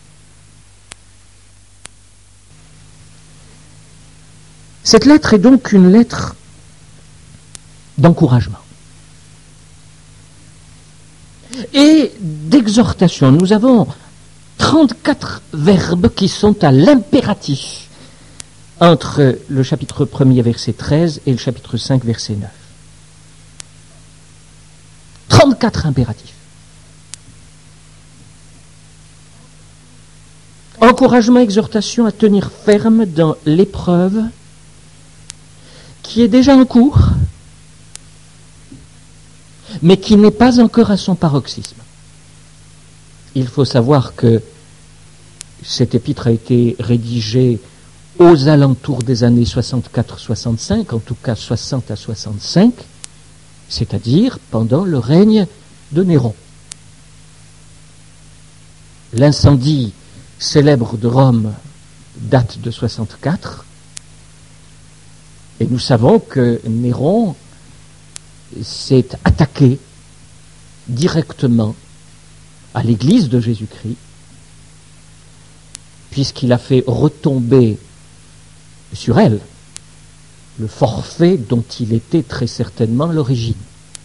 Cette lettre est donc une lettre d'encouragement et d'exhortation. Nous avons 34 verbes qui sont à l'impératif entre le chapitre 1er, verset 13 et le chapitre 5, verset 9. 34 impératifs. Encouragement, exhortation à tenir ferme dans l'épreuve qui est déjà en cours, mais qui n'est pas encore à son paroxysme. Il faut savoir que cet épître a été rédigé aux alentours des années 64-65, en tout cas 60 à 65, c'est-à-dire pendant le règne de Néron. L'incendie célèbre de Rome date de 64, et nous savons que Néron s'est attaqué directement à l'Église de Jésus-Christ, puisqu'il a fait retomber sur elle le forfait dont il était très certainement l'origine.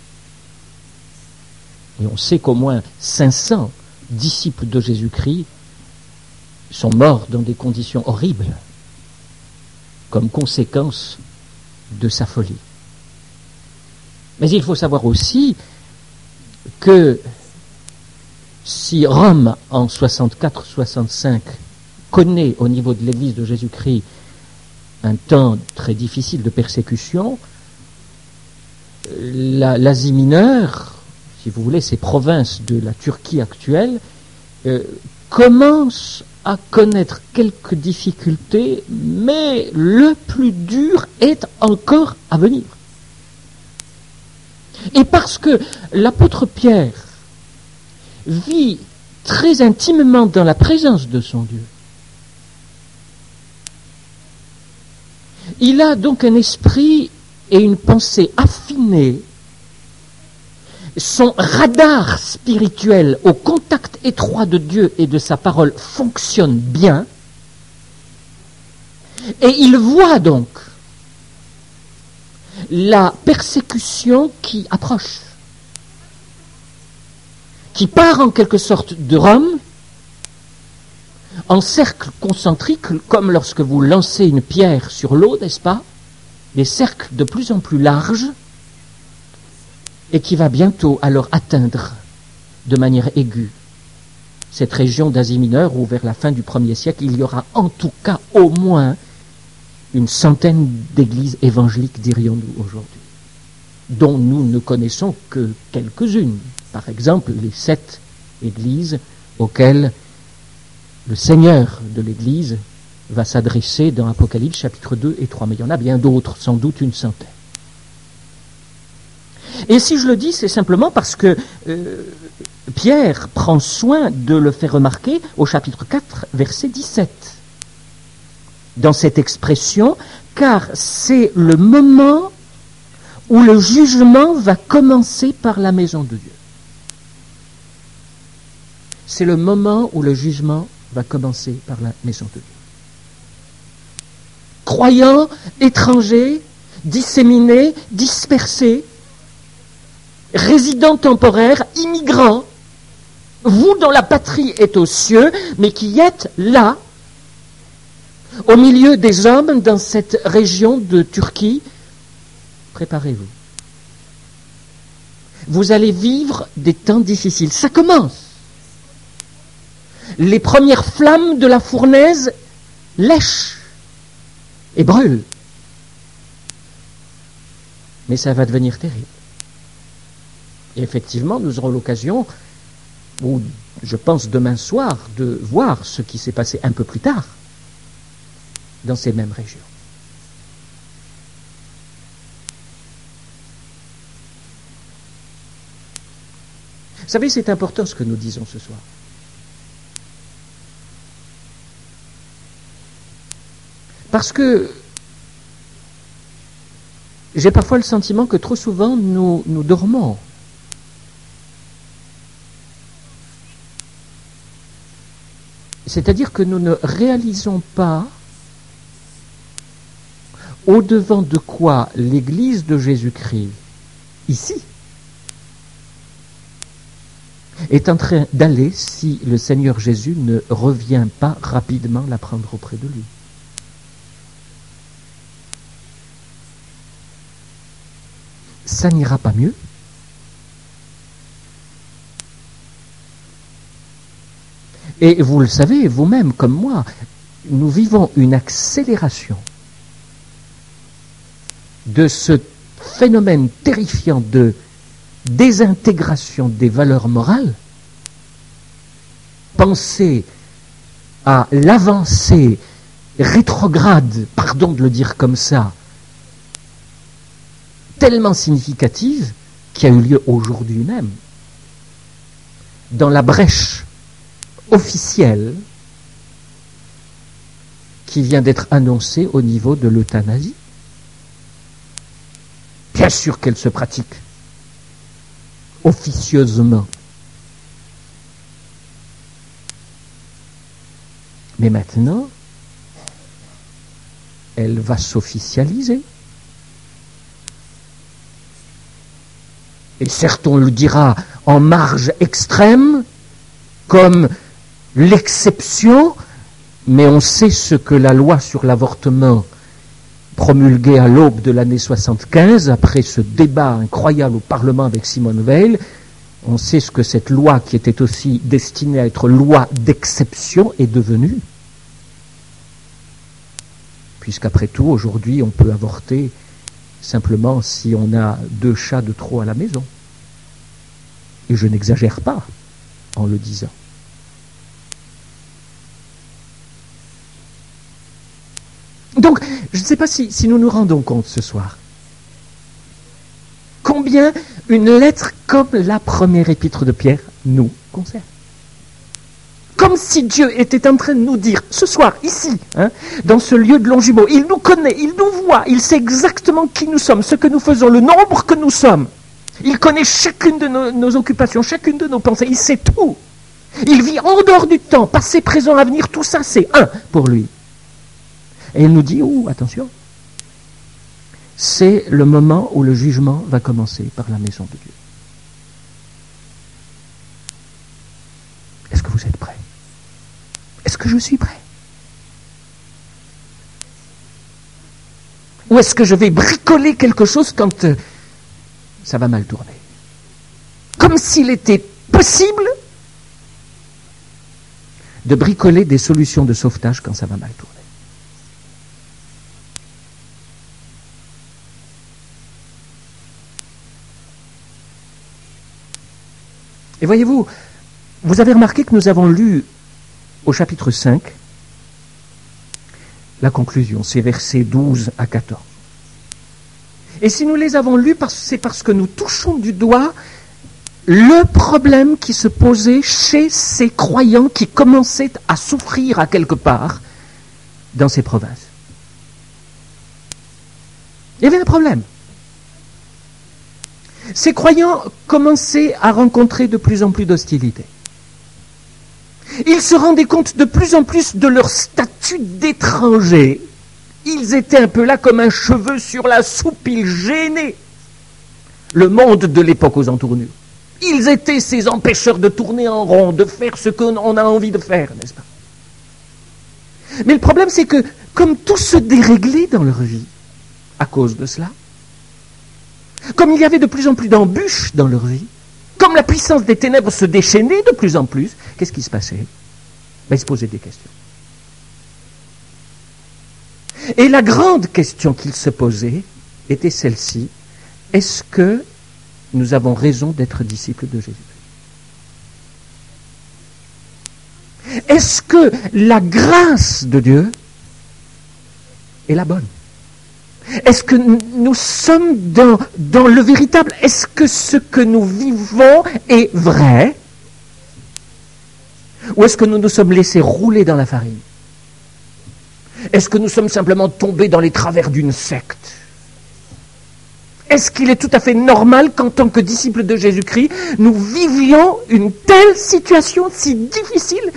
Et on sait qu'au moins 500 disciples de Jésus-Christ sont morts dans des conditions horribles comme conséquence de sa folie. Mais il faut savoir aussi que si Rome en 64-65 connaît au niveau de l'Église de Jésus-Christ un temps très difficile de persécution, l'Asie mineure, si vous voulez, ces provinces de la Turquie actuelle, commencent à connaître quelques difficultés, mais le plus dur est encore à venir. Et parce que l'apôtre Pierre vit très intimement dans la présence de son Dieu, il a donc un esprit et une pensée affinée. Son radar spirituel au contact étroit de Dieu et de sa parole fonctionne bien. Et il voit donc la persécution qui approche, qui part en quelque sorte de Rome, en cercle concentrique, comme lorsque vous lancez une pierre sur l'eau, n'est-ce pas? Des cercles de plus en plus larges, et qui va bientôt alors atteindre de manière aiguë cette région d'Asie mineure où vers la fin du 1er siècle, il y aura en tout cas au moins une centaine d'églises évangéliques, dirions-nous aujourd'hui, dont nous ne connaissons que quelques-unes. Par exemple, les 7 églises auxquelles le Seigneur de l'Église va s'adresser dans Apocalypse chapitre 2 et 3. Mais il y en a bien d'autres, sans doute une centaine. Et si je le dis, c'est simplement parce que Pierre prend soin de le faire remarquer au chapitre 4, verset 17. Dans cette expression, car c'est le moment où le jugement va commencer par la maison de Dieu. C'est le moment où le jugement va commencer par la maison de Dieu. Croyants, étrangers, disséminés, dispersés, résidents temporaires, immigrants, vous dont la patrie est aux cieux, mais qui êtes là Au milieu des hommes, dans cette région de Turquie, préparez-vous. Vous allez vivre des temps difficiles. Ça commence. Les premières flammes de la fournaise lèchent et brûlent. Mais ça va devenir terrible. Et effectivement, nous aurons l'occasion, ou je pense demain soir, de voir ce qui s'est passé un peu plus tard dans ces mêmes régions. Vous savez, c'est important ce que nous disons ce soir. Parce que j'ai parfois le sentiment que trop souvent nous dormons. C'est-à-dire que nous ne réalisons pas au-devant de quoi l'Église de Jésus-Christ, ici, est en train d'aller si le Seigneur Jésus ne revient pas rapidement la prendre auprès de lui. Ça n'ira pas mieux. Et vous le savez, vous-même comme moi, nous vivons une accélération de ce phénomène terrifiant de désintégration des valeurs morales. Pensez à l'avancée rétrograde, pardon de le dire comme ça, tellement significative qui a eu lieu aujourd'hui même, dans la brèche officielle qui vient d'être annoncée au niveau de l'euthanasie. Bien sûr qu'elle se pratique officieusement. Mais maintenant, elle va s'officialiser. Et certes, on le dira en marge extrême, comme l'exception, mais on sait ce que la loi sur l'avortement promulguée à l'aube de l'année 75, après ce débat incroyable au Parlement avec Simone Veil, on sait ce que cette loi, qui était aussi destinée à être loi d'exception, est devenue. Puisqu'après tout, aujourd'hui, on peut avorter simplement si on a 2 chats de trop à la maison. Et je n'exagère pas en le disant. Donc, je ne sais pas si nous nous rendons compte ce soir combien une lettre comme la première épître de Pierre nous concerne. Comme si Dieu était en train de nous dire, ce soir, ici, dans ce lieu de Longjumeau, il nous connaît, il nous voit, il sait exactement qui nous sommes, ce que nous faisons, le nombre que nous sommes. Il connaît chacune de nos occupations, chacune de nos pensées, il sait tout. Il vit en dehors du temps, passé, présent, avenir, tout ça, c'est un pour lui. Et il nous dit, attention, c'est le moment où le jugement va commencer par la maison de Dieu. Est-ce que vous êtes prêts? Est-ce que je suis prêt? Ou est-ce que je vais bricoler quelque chose quand ça va mal tourner? Comme s'il était possible de bricoler des solutions de sauvetage quand ça va mal tourner. Et voyez-vous, vous avez remarqué que nous avons lu au chapitre 5 la conclusion, c'est versets 12 à 14. Et si nous les avons lus, c'est parce que nous touchons du doigt le problème qui se posait chez ces croyants qui commençaient à souffrir à quelque part dans ces provinces. Il y avait un problème. Ces croyants commençaient à rencontrer de plus en plus d'hostilité. Ils se rendaient compte de plus en plus de leur statut d'étrangers. Ils étaient un peu là comme un cheveu sur la soupe, ils gênaient le monde de l'époque aux entournures. Ils étaient ces empêcheurs de tourner en rond, de faire ce qu'on a envie de faire, n'est-ce pas? Mais le problème, c'est que, comme tout se déréglait dans leur vie, à cause de cela, comme il y avait de plus en plus d'embûches dans leur vie, comme la puissance des ténèbres se déchaînait de plus en plus, qu'est-ce qui se passait? Ils se posaient des questions. Et la grande question qu'ils se posaient était celle-ci: est-ce que nous avons raison d'être disciples de Jésus? Est-ce que la grâce de Dieu est la bonne? Est-ce que nous sommes dans le véritable? Est-ce que ce que nous vivons est vrai? Ou est-ce que nous nous sommes laissés rouler dans la farine? Est-ce que nous sommes simplement tombés dans les travers d'une secte? Est-ce qu'il est tout à fait normal qu'en tant que disciples de Jésus-Christ, nous vivions une telle situation si difficile?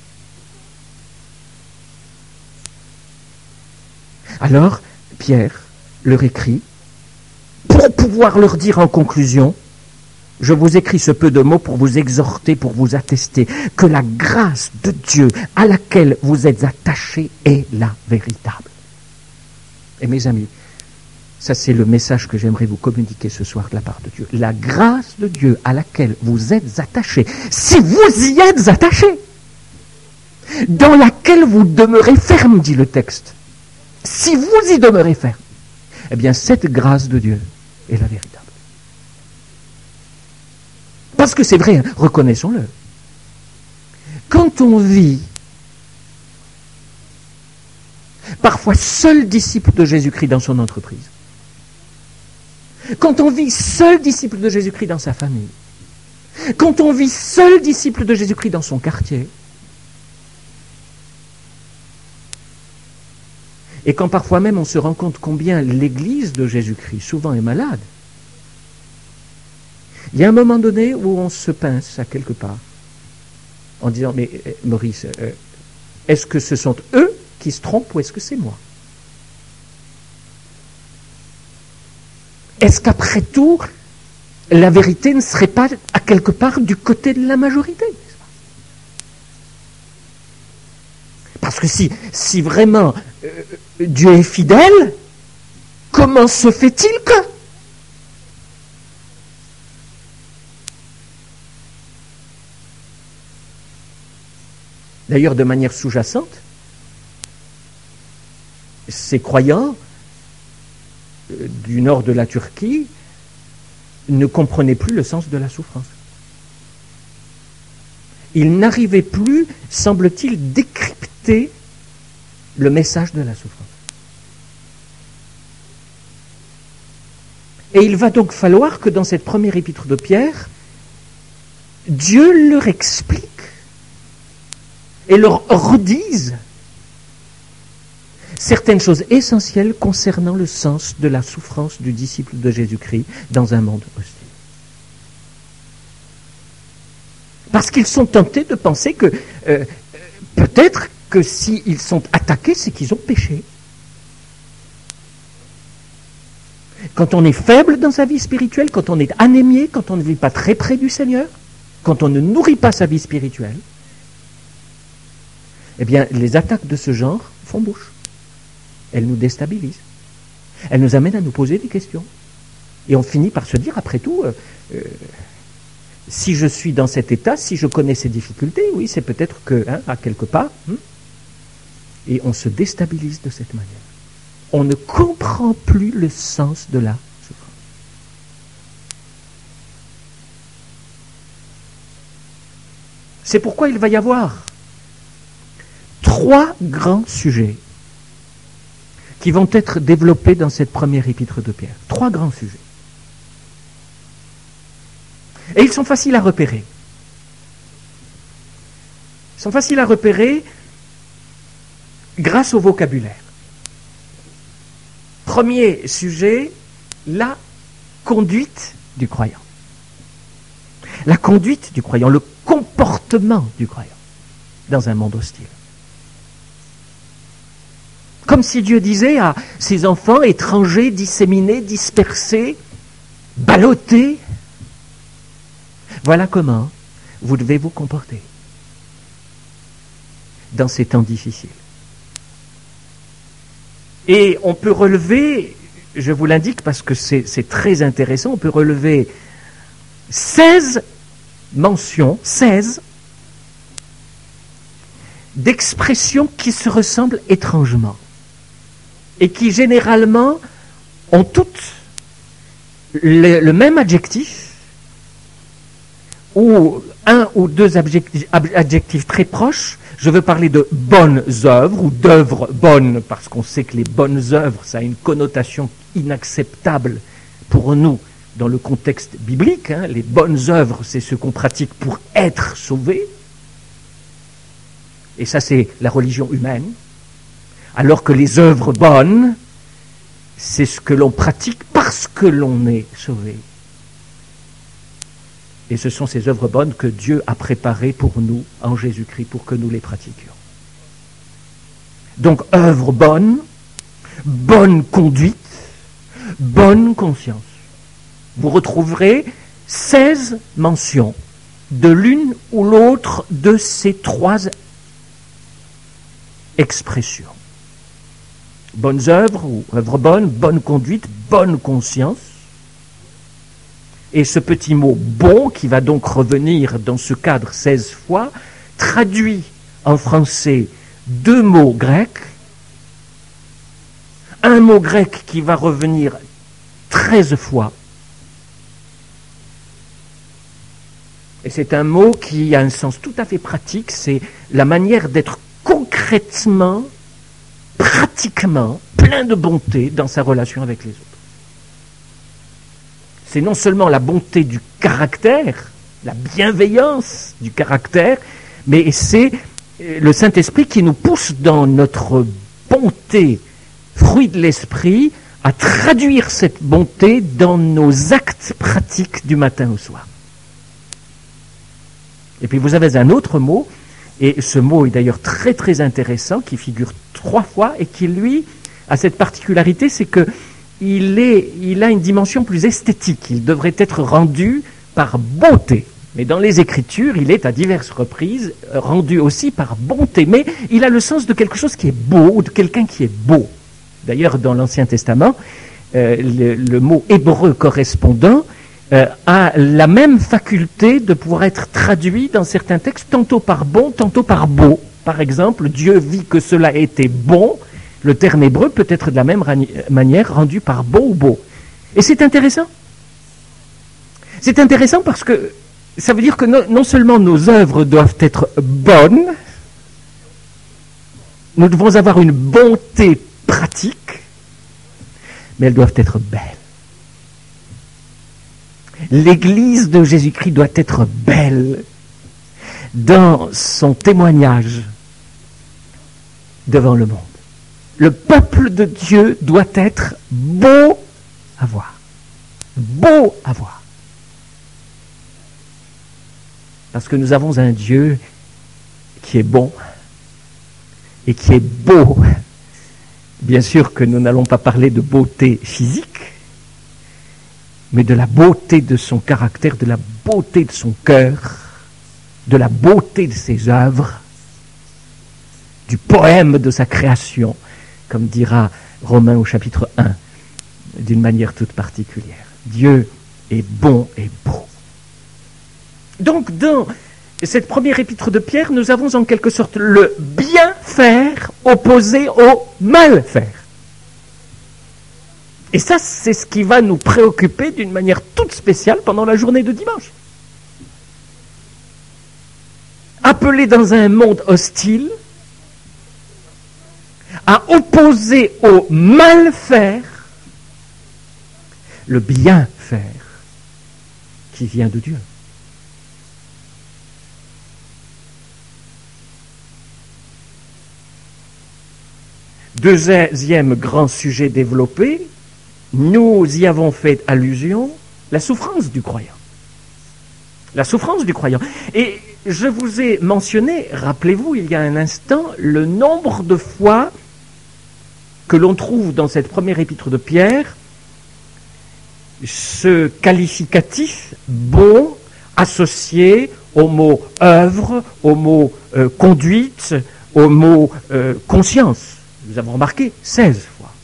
Alors, Pierre leur écrit, pour pouvoir leur dire en conclusion: je vous écris ce peu de mots pour vous exhorter, pour vous attester que la grâce de Dieu à laquelle vous êtes attachés est la véritable. Et mes amis, ça c'est le message que j'aimerais vous communiquer ce soir de la part de Dieu. La grâce de Dieu à laquelle vous êtes attachés, si vous y êtes attachés, dans laquelle vous demeurez ferme, dit le texte, si vous y demeurez ferme, eh bien cette grâce de Dieu est la véritable. Parce que c'est vrai, hein, reconnaissons-le. Quand on vit parfois seul disciple de Jésus-Christ dans son entreprise, quand on vit seul disciple de Jésus-Christ dans sa famille, quand on vit seul disciple de Jésus-Christ dans son quartier, et quand parfois même on se rend compte combien l'Église de Jésus-Christ souvent est malade, il y a un moment donné où on se pince à quelque part en disant: mais Maurice, est-ce que ce sont eux qui se trompent ou est-ce que c'est moi? Est-ce qu'après tout, la vérité ne serait pas à quelque part du côté de la majorité? Parce que si vraiment Dieu est fidèle, comment se fait-il que... D'ailleurs, de manière sous-jacente, ces croyants du nord de la Turquie ne comprenaient plus le sens de la souffrance. Ils n'arrivaient plus, semble-t-il, décrypter le message de la souffrance. Et il va donc falloir que dans cette première épître de Pierre, Dieu leur explique et leur redise certaines choses essentielles concernant le sens de la souffrance du disciple de Jésus-Christ dans un monde hostile. Parce qu'ils sont tentés de penser que peut-être que s'ils sont attaqués, c'est qu'ils ont péché. Quand on est faible dans sa vie spirituelle, quand on est anémié, quand on ne vit pas très près du Seigneur, quand on ne nourrit pas sa vie spirituelle, eh bien, les attaques de ce genre font bouche. Elles nous déstabilisent. Elles nous amènent à nous poser des questions. Et on finit par se dire, après tout, si je suis dans cet état, si je connais ces difficultés, oui, c'est peut-être que, à quelque part, et on se déstabilise de cette manière. On ne comprend plus le sens de la souffrance. C'est pourquoi il va y avoir 3 grands sujets qui vont être développés dans cette première épître de Pierre. 3 grands sujets. Et ils sont faciles à repérer. Ils sont faciles à repérer grâce au vocabulaire. Premier sujet, la conduite du croyant. La conduite du croyant, le comportement du croyant dans un monde hostile. Comme si Dieu disait à ses enfants étrangers, disséminés, dispersés, ballottés, voilà comment vous devez vous comporter dans ces temps difficiles. Et on peut relever, je vous l'indique parce que c'est très intéressant, on peut relever 16 mentions, 16 d'expressions qui se ressemblent étrangement et qui généralement ont toutes le même adjectif ou un ou deux adjectifs très proches. Je veux parler de bonnes œuvres ou d'œuvres bonnes, parce qu'on sait que les bonnes œuvres, ça a une connotation inacceptable pour nous dans le contexte biblique. Les bonnes œuvres, c'est ce qu'on pratique pour être sauvé. Et ça, c'est la religion humaine. Alors que les œuvres bonnes, c'est ce que l'on pratique parce que l'on est sauvé. Et ce sont ces œuvres bonnes que Dieu a préparées pour nous en Jésus-Christ, pour que nous les pratiquions. Donc, œuvres bonnes, bonne conduite, bonne conscience. Vous retrouverez 16 mentions de l'une ou l'autre de ces trois expressions. Bonnes œuvres ou œuvres bonnes, bonne conduite, bonne conscience. Et ce petit mot « bon » qui va donc revenir dans ce cadre 16 fois, traduit en français deux mots grecs. Un mot grec qui va revenir 13 fois. Et c'est un mot qui a un sens tout à fait pratique, c'est la manière d'être concrètement, pratiquement, plein de bonté dans sa relation avec les autres. C'est non seulement la bonté du caractère, la bienveillance du caractère, mais c'est le Saint-Esprit qui nous pousse dans notre bonté, fruit de l'esprit, à traduire cette bonté dans nos actes pratiques du matin au soir. Et puis vous avez un autre mot, et ce mot est d'ailleurs très très intéressant, qui figure 3 fois, et qui lui a cette particularité, c'est que il a une dimension plus esthétique. Il devrait être rendu par beauté. Mais dans les Écritures, il est à diverses reprises rendu aussi par bonté. Mais il a le sens de quelque chose qui est beau, ou de quelqu'un qui est beau. D'ailleurs, dans l'Ancien Testament, le mot hébreu correspondant a la même faculté de pouvoir être traduit dans certains textes, tantôt par bon, tantôt par beau. Par exemple, Dieu vit que cela était bon. Le terme hébreu peut être de la même manière rendu par bon ou beau. Et c'est intéressant. C'est intéressant parce que ça veut dire que non seulement nos œuvres doivent être bonnes, nous devons avoir une bonté pratique, mais elles doivent être belles. L'Église de Jésus-Christ doit être belle dans son témoignage devant le monde. Le peuple de Dieu doit être beau à voir. Beau à voir. Parce que nous avons un Dieu qui est bon et qui est beau. Bien sûr que nous n'allons pas parler de beauté physique, mais de la beauté de son caractère, de la beauté de son cœur, de la beauté de ses œuvres, du poème de sa création, comme dira Romains au chapitre 1, d'une manière toute particulière. Dieu est bon et beau. Donc, dans cette première épître de Pierre, nous avons en quelque sorte le bien faire opposé au mal faire. Et ça, c'est ce qui va nous préoccuper d'une manière toute spéciale pendant la journée de dimanche. Appelé dans un monde hostile, à opposer au mal faire le bien faire qui vient de Dieu. Deuxième grand sujet développé, nous y avons fait allusion, la souffrance du croyant. La souffrance du croyant. Et je vous ai mentionné, rappelez-vous, il y a un instant, le nombre de fois que l'on trouve dans cette première épître de Pierre ce qualificatif bon associé au mot œuvre, au mot conduite, au mot conscience. Nous avons remarqué 16 fois.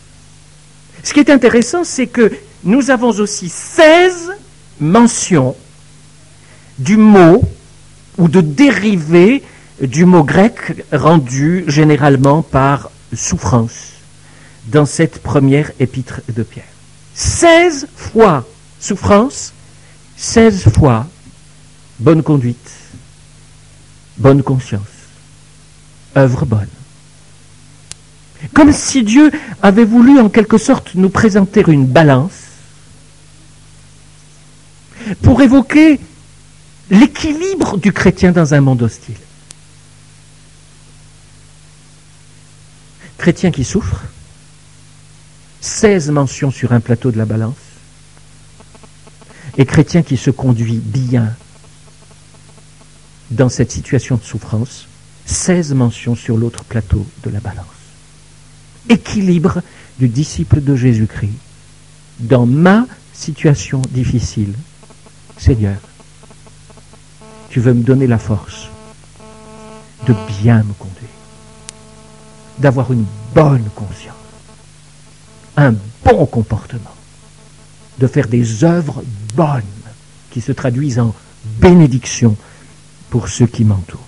Ce qui est intéressant, c'est que nous avons aussi 16 mentions du mot ou de dérivés du mot grec rendu généralement par souffrance dans cette première épître de Pierre. 16 fois souffrance, 16 fois bonne conduite, bonne conscience, œuvre bonne. Comme si Dieu avait voulu en quelque sorte nous présenter une balance pour évoquer l'équilibre du chrétien dans un monde hostile. Chrétien qui souffre, 16 mentions sur un plateau de la balance, et chrétien qui se conduit bien dans cette situation de souffrance, 16 mentions sur l'autre plateau de la balance. Équilibre du disciple de Jésus-Christ dans ma situation difficile. Seigneur, tu veux me donner la force de bien me conduire, d'avoir une bonne conscience, un bon comportement, de faire des œuvres bonnes qui se traduisent en bénédiction pour ceux qui m'entourent.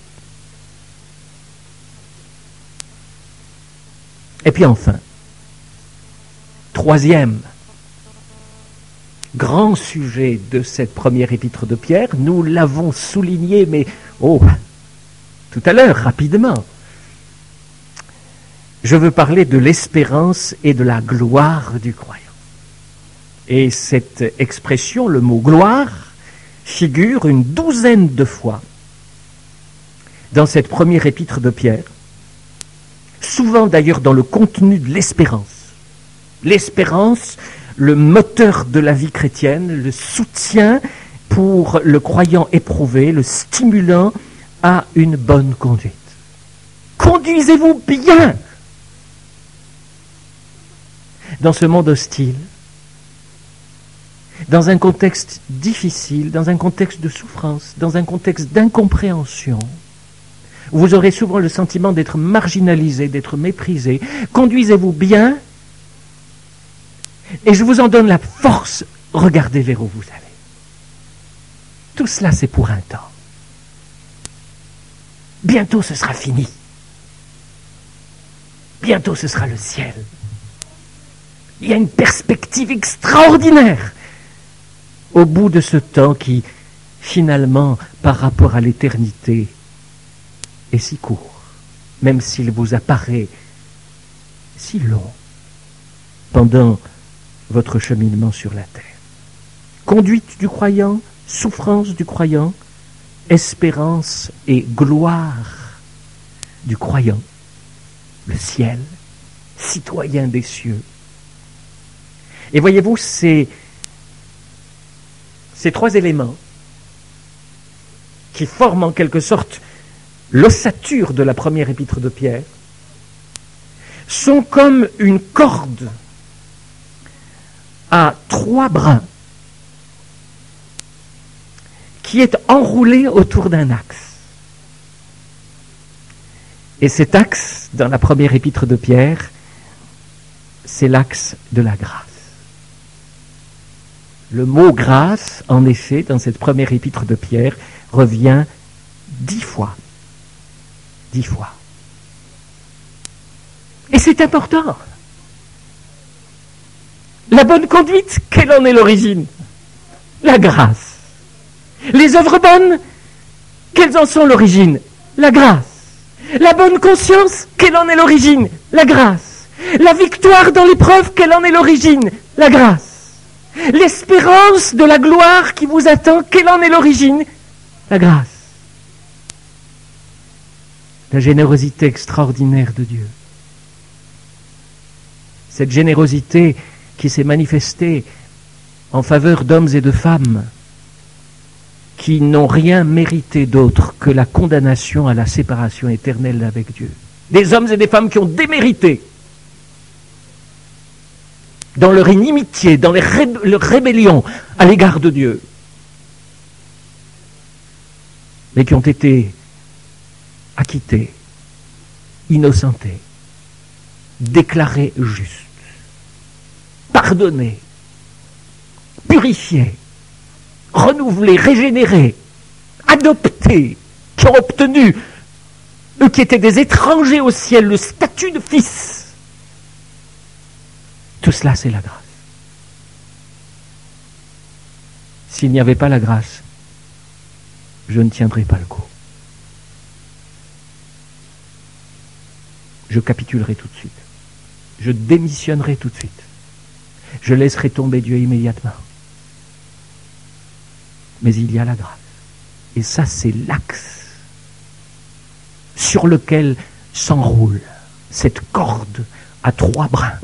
Et puis enfin, troisième grand sujet de cette première épître de Pierre, nous l'avons souligné, mais tout à l'heure, rapidement. Je veux parler de l'espérance et de la gloire du croyant. Et cette expression, le mot gloire, figure une douzaine de fois dans cette première épître de Pierre, souvent d'ailleurs dans le contenu de l'espérance. L'espérance, le moteur de la vie chrétienne, le soutien pour le croyant éprouvé, le stimulant à une bonne conduite. Conduisez-vous bien dans ce monde hostile, dans un contexte difficile, dans un contexte de souffrance, dans un contexte d'incompréhension, où vous aurez souvent le sentiment d'être marginalisé, d'être méprisé. Conduisez-vous bien, et je vous en donne la force, regardez vers où vous allez. Tout cela, c'est pour un temps. Bientôt, ce sera fini. Bientôt, ce sera le ciel. Il y a une perspective extraordinaire au bout de ce temps qui, finalement, par rapport à l'éternité, est si court, même s'il vous apparaît si long pendant votre cheminement sur la terre. Conduite du croyant, souffrance du croyant, espérance et gloire du croyant, le ciel, citoyen des cieux. Et voyez-vous, ces trois éléments qui forment en quelque sorte l'ossature de la première épître de Pierre sont comme une corde à 3 brins qui est enroulée autour d'un axe. Et cet axe, dans la première épître de Pierre, c'est l'axe de la grâce. Le mot grâce, en effet, dans cette première épître de Pierre, revient 10 fois. 10 fois. Et c'est important. La bonne conduite, quelle en est l'origine? La grâce. Les œuvres bonnes, quelles en sont l'origine? La grâce. La bonne conscience, quelle en est l'origine? La grâce. La victoire dans l'épreuve, quelle en est l'origine? La grâce. L'espérance de la gloire qui vous attend, quelle en est l'origine? La grâce. La générosité extraordinaire de Dieu. Cette générosité qui s'est manifestée en faveur d'hommes et de femmes qui n'ont rien mérité d'autre que la condamnation à la séparation éternelle avec Dieu. Des hommes et des femmes qui ont démérité dans leur inimitié, dans leur rébellion à l'égard de Dieu, mais qui ont été acquittés, innocentés, déclarés justes, pardonnés, purifiés, renouvelés, régénérés, adoptés, qui ont obtenu, eux qui étaient des étrangers au ciel, le statut de fils. Tout cela, c'est la grâce. S'il n'y avait pas la grâce, je ne tiendrais pas le coup. Je capitulerai tout de suite. Je démissionnerai tout de suite. Je laisserai tomber Dieu immédiatement. Mais il y a la grâce. Et ça, c'est l'axe sur lequel s'enroule cette corde à 3 brins.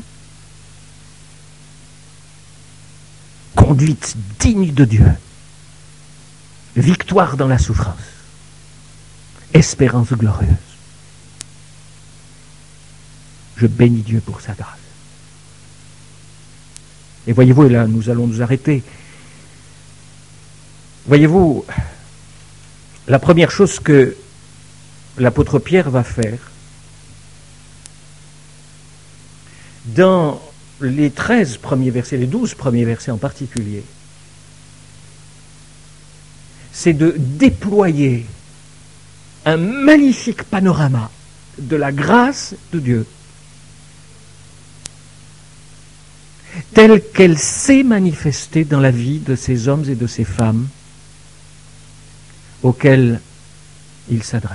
Conduite digne de Dieu. Victoire dans la souffrance. Espérance glorieuse. Je bénis Dieu pour sa grâce. Et voyez-vous, et là nous allons nous arrêter. Voyez-vous, la première chose que l'apôtre Pierre va faire, dans les 13 premiers versets, les 12 premiers versets en particulier, c'est de déployer un magnifique panorama de la grâce de Dieu, telle qu'elle s'est manifestée dans la vie de ces hommes et de ces femmes auxquels il s'adresse.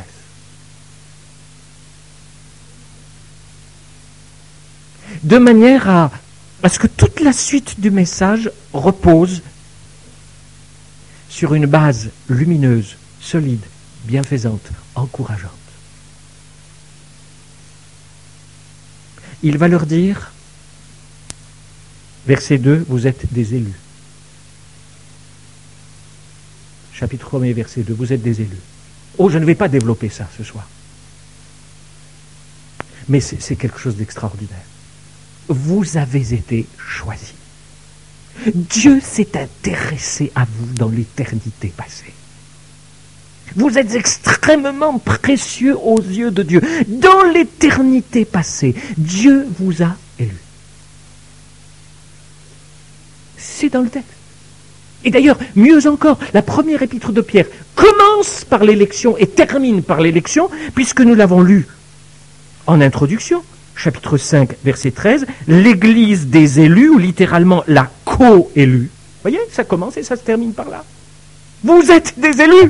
De manière à ce que toute la suite du message repose sur une base lumineuse, solide, bienfaisante, encourageante. Il va leur dire, verset 2, vous êtes des élus. Chapitre 1er, verset 2, vous êtes des élus. Oh, je ne vais pas développer ça ce soir. Mais c'est quelque chose d'extraordinaire. Vous avez été choisis. Dieu s'est intéressé à vous dans l'éternité passée. Vous êtes extrêmement précieux aux yeux de Dieu. Dans l'éternité passée, Dieu vous a élus. C'est dans le texte. Et d'ailleurs, mieux encore, la première épître de Pierre commence par l'élection et termine par l'élection, puisque nous l'avons lu en introduction, chapitre 5, verset 13, l'église des élus, ou littéralement la co-élue. Vous voyez, ça commence et ça se termine par là. Vous êtes des élus,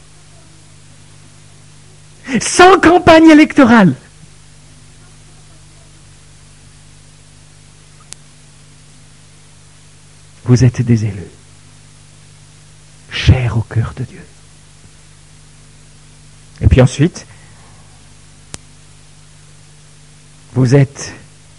sans campagne électorale. Vous êtes des élus, chers au cœur de Dieu. Et puis ensuite, vous êtes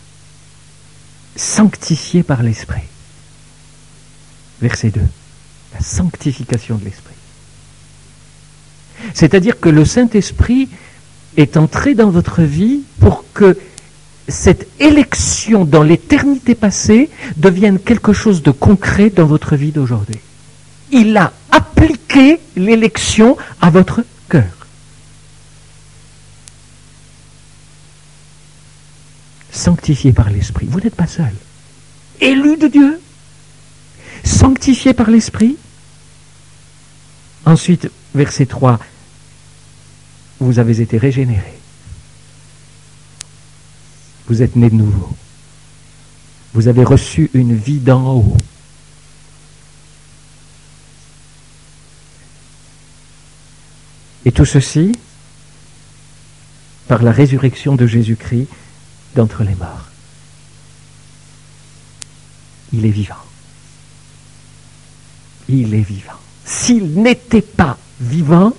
sanctifiés par l'Esprit. Verset 2, la sanctification de l'Esprit. C'est-à-dire que le Saint-Esprit est entré dans votre vie pour que cette élection dans l'éternité passée devienne quelque chose de concret dans votre vie d'aujourd'hui. Il a appliqué l'élection à votre cœur. Sanctifié par l'Esprit. Vous n'êtes pas seul. Élu de Dieu. Sanctifié par l'Esprit. Ensuite, verset 3, vous avez été régénérés. Vous êtes nés de nouveau. Vous avez reçu une vie d'en haut. Et tout ceci par la résurrection de Jésus-Christ d'entre les morts. Il est vivant. Il est vivant. S'il n'était pas vivant,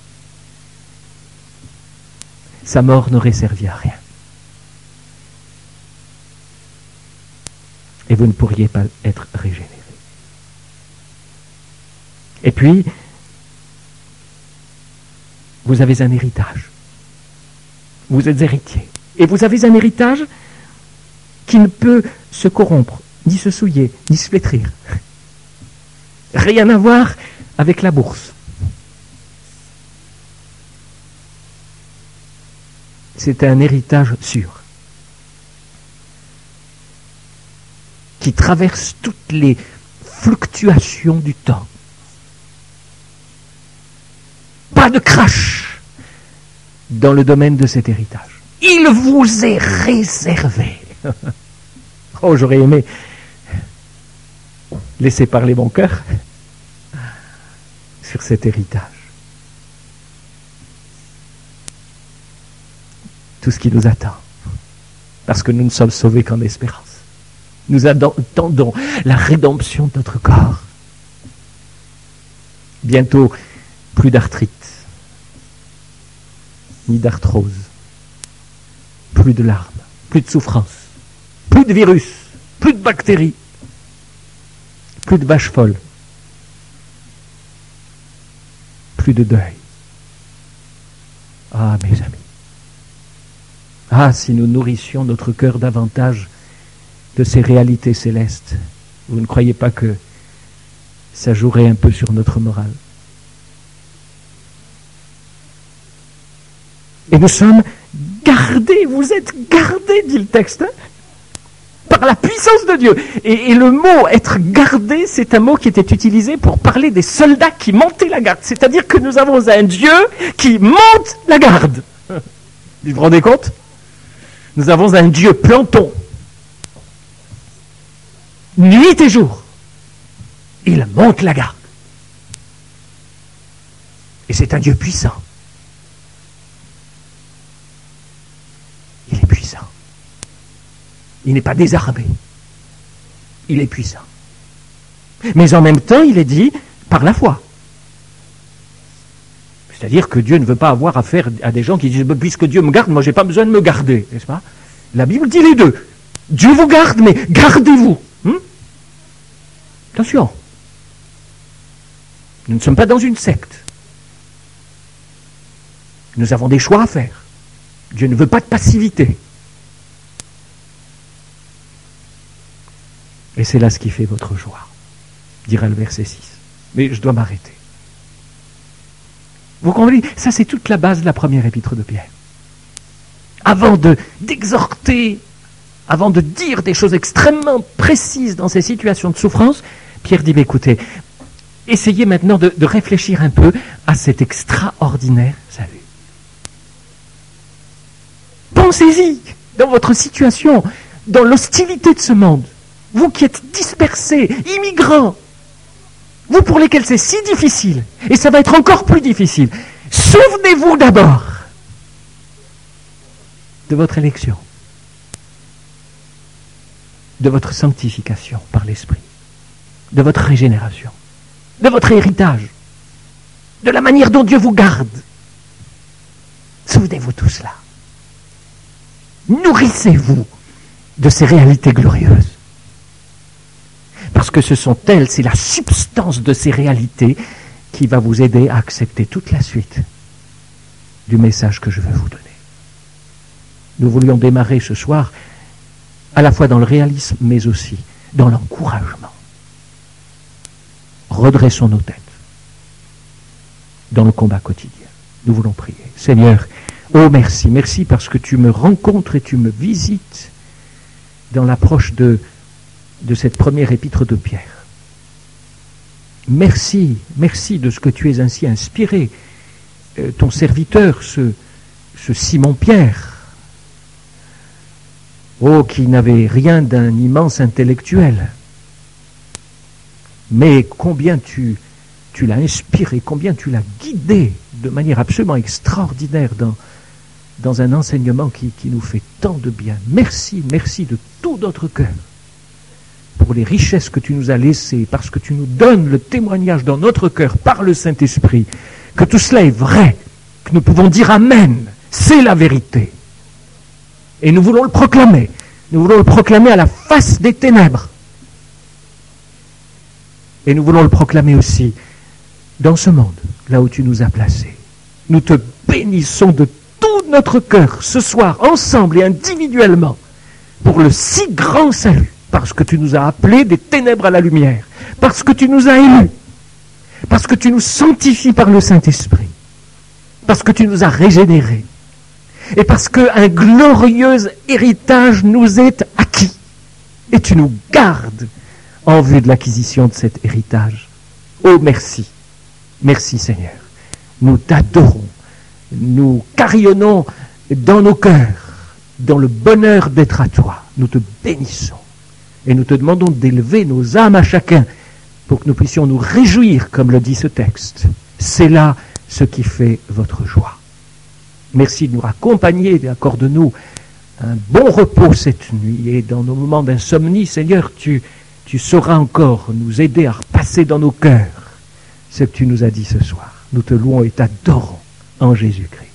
sa mort n'aurait servi à rien. Et vous ne pourriez pas être régénéré. Et puis, vous avez un héritage. Vous êtes héritier. Et vous avez un héritage qui ne peut se corrompre, ni se souiller, ni se flétrir. Rien à voir avec la bourse. C'est un héritage sûr, qui traverse toutes les fluctuations du temps. Pas de crash dans le domaine de cet héritage. Il vous est réservé. Oh, j'aurais aimé laisser parler mon cœur sur cet héritage. Tout ce qui nous attend. Parce que nous ne sommes sauvés qu'en espérance. Nous attendons la rédemption de notre corps. Bientôt, plus d'arthrite, ni d'arthrose, plus de larmes, plus de souffrance, plus de virus, plus de bactéries, plus de vaches folles, plus de deuil. Ah, mes amis. Ah, si nous nourrissions notre cœur davantage de ces réalités célestes, vous ne croyez pas que ça jouerait un peu sur notre morale? Et nous sommes gardés, vous êtes gardés, dit le texte, hein, par la puissance de Dieu. Et le mot être gardé, c'est un mot qui était utilisé pour parler des soldats qui montaient la garde. C'est-à-dire que nous avons un Dieu qui monte la garde. Vous vous rendez compte? Nous avons un Dieu planton. Nuit et jour. Il monte la garde. Et c'est un Dieu puissant. Il est puissant. Il n'est pas désarmé. Il est puissant. Mais en même temps, il est dit par la foi. C'est-à-dire que Dieu ne veut pas avoir affaire à des gens qui disent « Puisque Dieu me garde, moi je n'ai pas besoin de me garder. » N'est-ce pas? La Bible dit les deux. Dieu vous garde, mais gardez-vous. Attention. Nous ne sommes pas dans une secte. Nous avons des choix à faire. Dieu ne veut pas de passivité. Et c'est là ce qui fait votre joie, dira le verset 6. Mais je dois m'arrêter. Vous comprenez? Ça, c'est toute la base de la première épître de Pierre. Avant d'exhorter, avant de dire des choses extrêmement précises dans ces situations de souffrance, Pierre dit, mais écoutez, essayez maintenant de réfléchir un peu à cet extraordinaire salut. Pensez-y dans votre situation, dans l'hostilité de ce monde. Vous qui êtes dispersés, immigrants, vous pour lesquels c'est si difficile, et ça va être encore plus difficile, souvenez-vous d'abord de votre élection, de votre sanctification par l'Esprit, de votre régénération, de votre héritage, de la manière dont Dieu vous garde. Souvenez-vous de tout cela. Nourrissez-vous de ces réalités glorieuses. Parce que ce sont elles, c'est la substance de ces réalités qui va vous aider à accepter toute la suite du message que je veux vous donner. Nous voulions démarrer ce soir à la fois dans le réalisme, mais aussi dans l'encouragement. Redressons nos têtes dans le combat quotidien. Nous voulons prier. Seigneur, oh merci, merci parce que tu me rencontres et tu me visites dans l'approche de cette première épître de Pierre. Merci, merci de ce que tu es ainsi inspiré. Ton serviteur, ce Simon-Pierre, oh, qui n'avait rien d'un immense intellectuel, mais combien tu l'as inspiré, combien tu l'as guidé de manière absolument extraordinaire dans un enseignement qui nous fait tant de bien. Merci, merci de tout notre cœur pour les richesses que tu nous as laissées, parce que tu nous donnes le témoignage dans notre cœur par le Saint-Esprit, que tout cela est vrai, que nous pouvons dire Amen, c'est la vérité. Et nous voulons le proclamer. Nous voulons le proclamer à la face des ténèbres. Et nous voulons le proclamer aussi dans ce monde, là où tu nous as placés. Nous te bénissons de tout notre cœur, ce soir, ensemble et individuellement, pour le si grand salut, parce que tu nous as appelés des ténèbres à la lumière, parce que tu nous as élus, parce que tu nous sanctifies par le Saint-Esprit, parce que tu nous as régénérés, et parce qu'un glorieux héritage nous est acquis. et tu nous gardes en vue de l'acquisition de cet héritage. Oh, merci. Merci Seigneur. Nous t'adorons. Nous carillonnons dans nos cœurs, dans le bonheur d'être à toi. Nous te bénissons. Et nous te demandons d'élever nos âmes à chacun pour que nous puissions nous réjouir, comme le dit ce texte. C'est là ce qui fait votre joie. Merci de nous accompagner et accorde-nous un bon repos cette nuit. Et dans nos moments d'insomnie, Seigneur, tu sauras encore nous aider à repasser dans nos cœurs ce que tu nous as dit ce soir. Nous te louons et t'adorons en Jésus-Christ.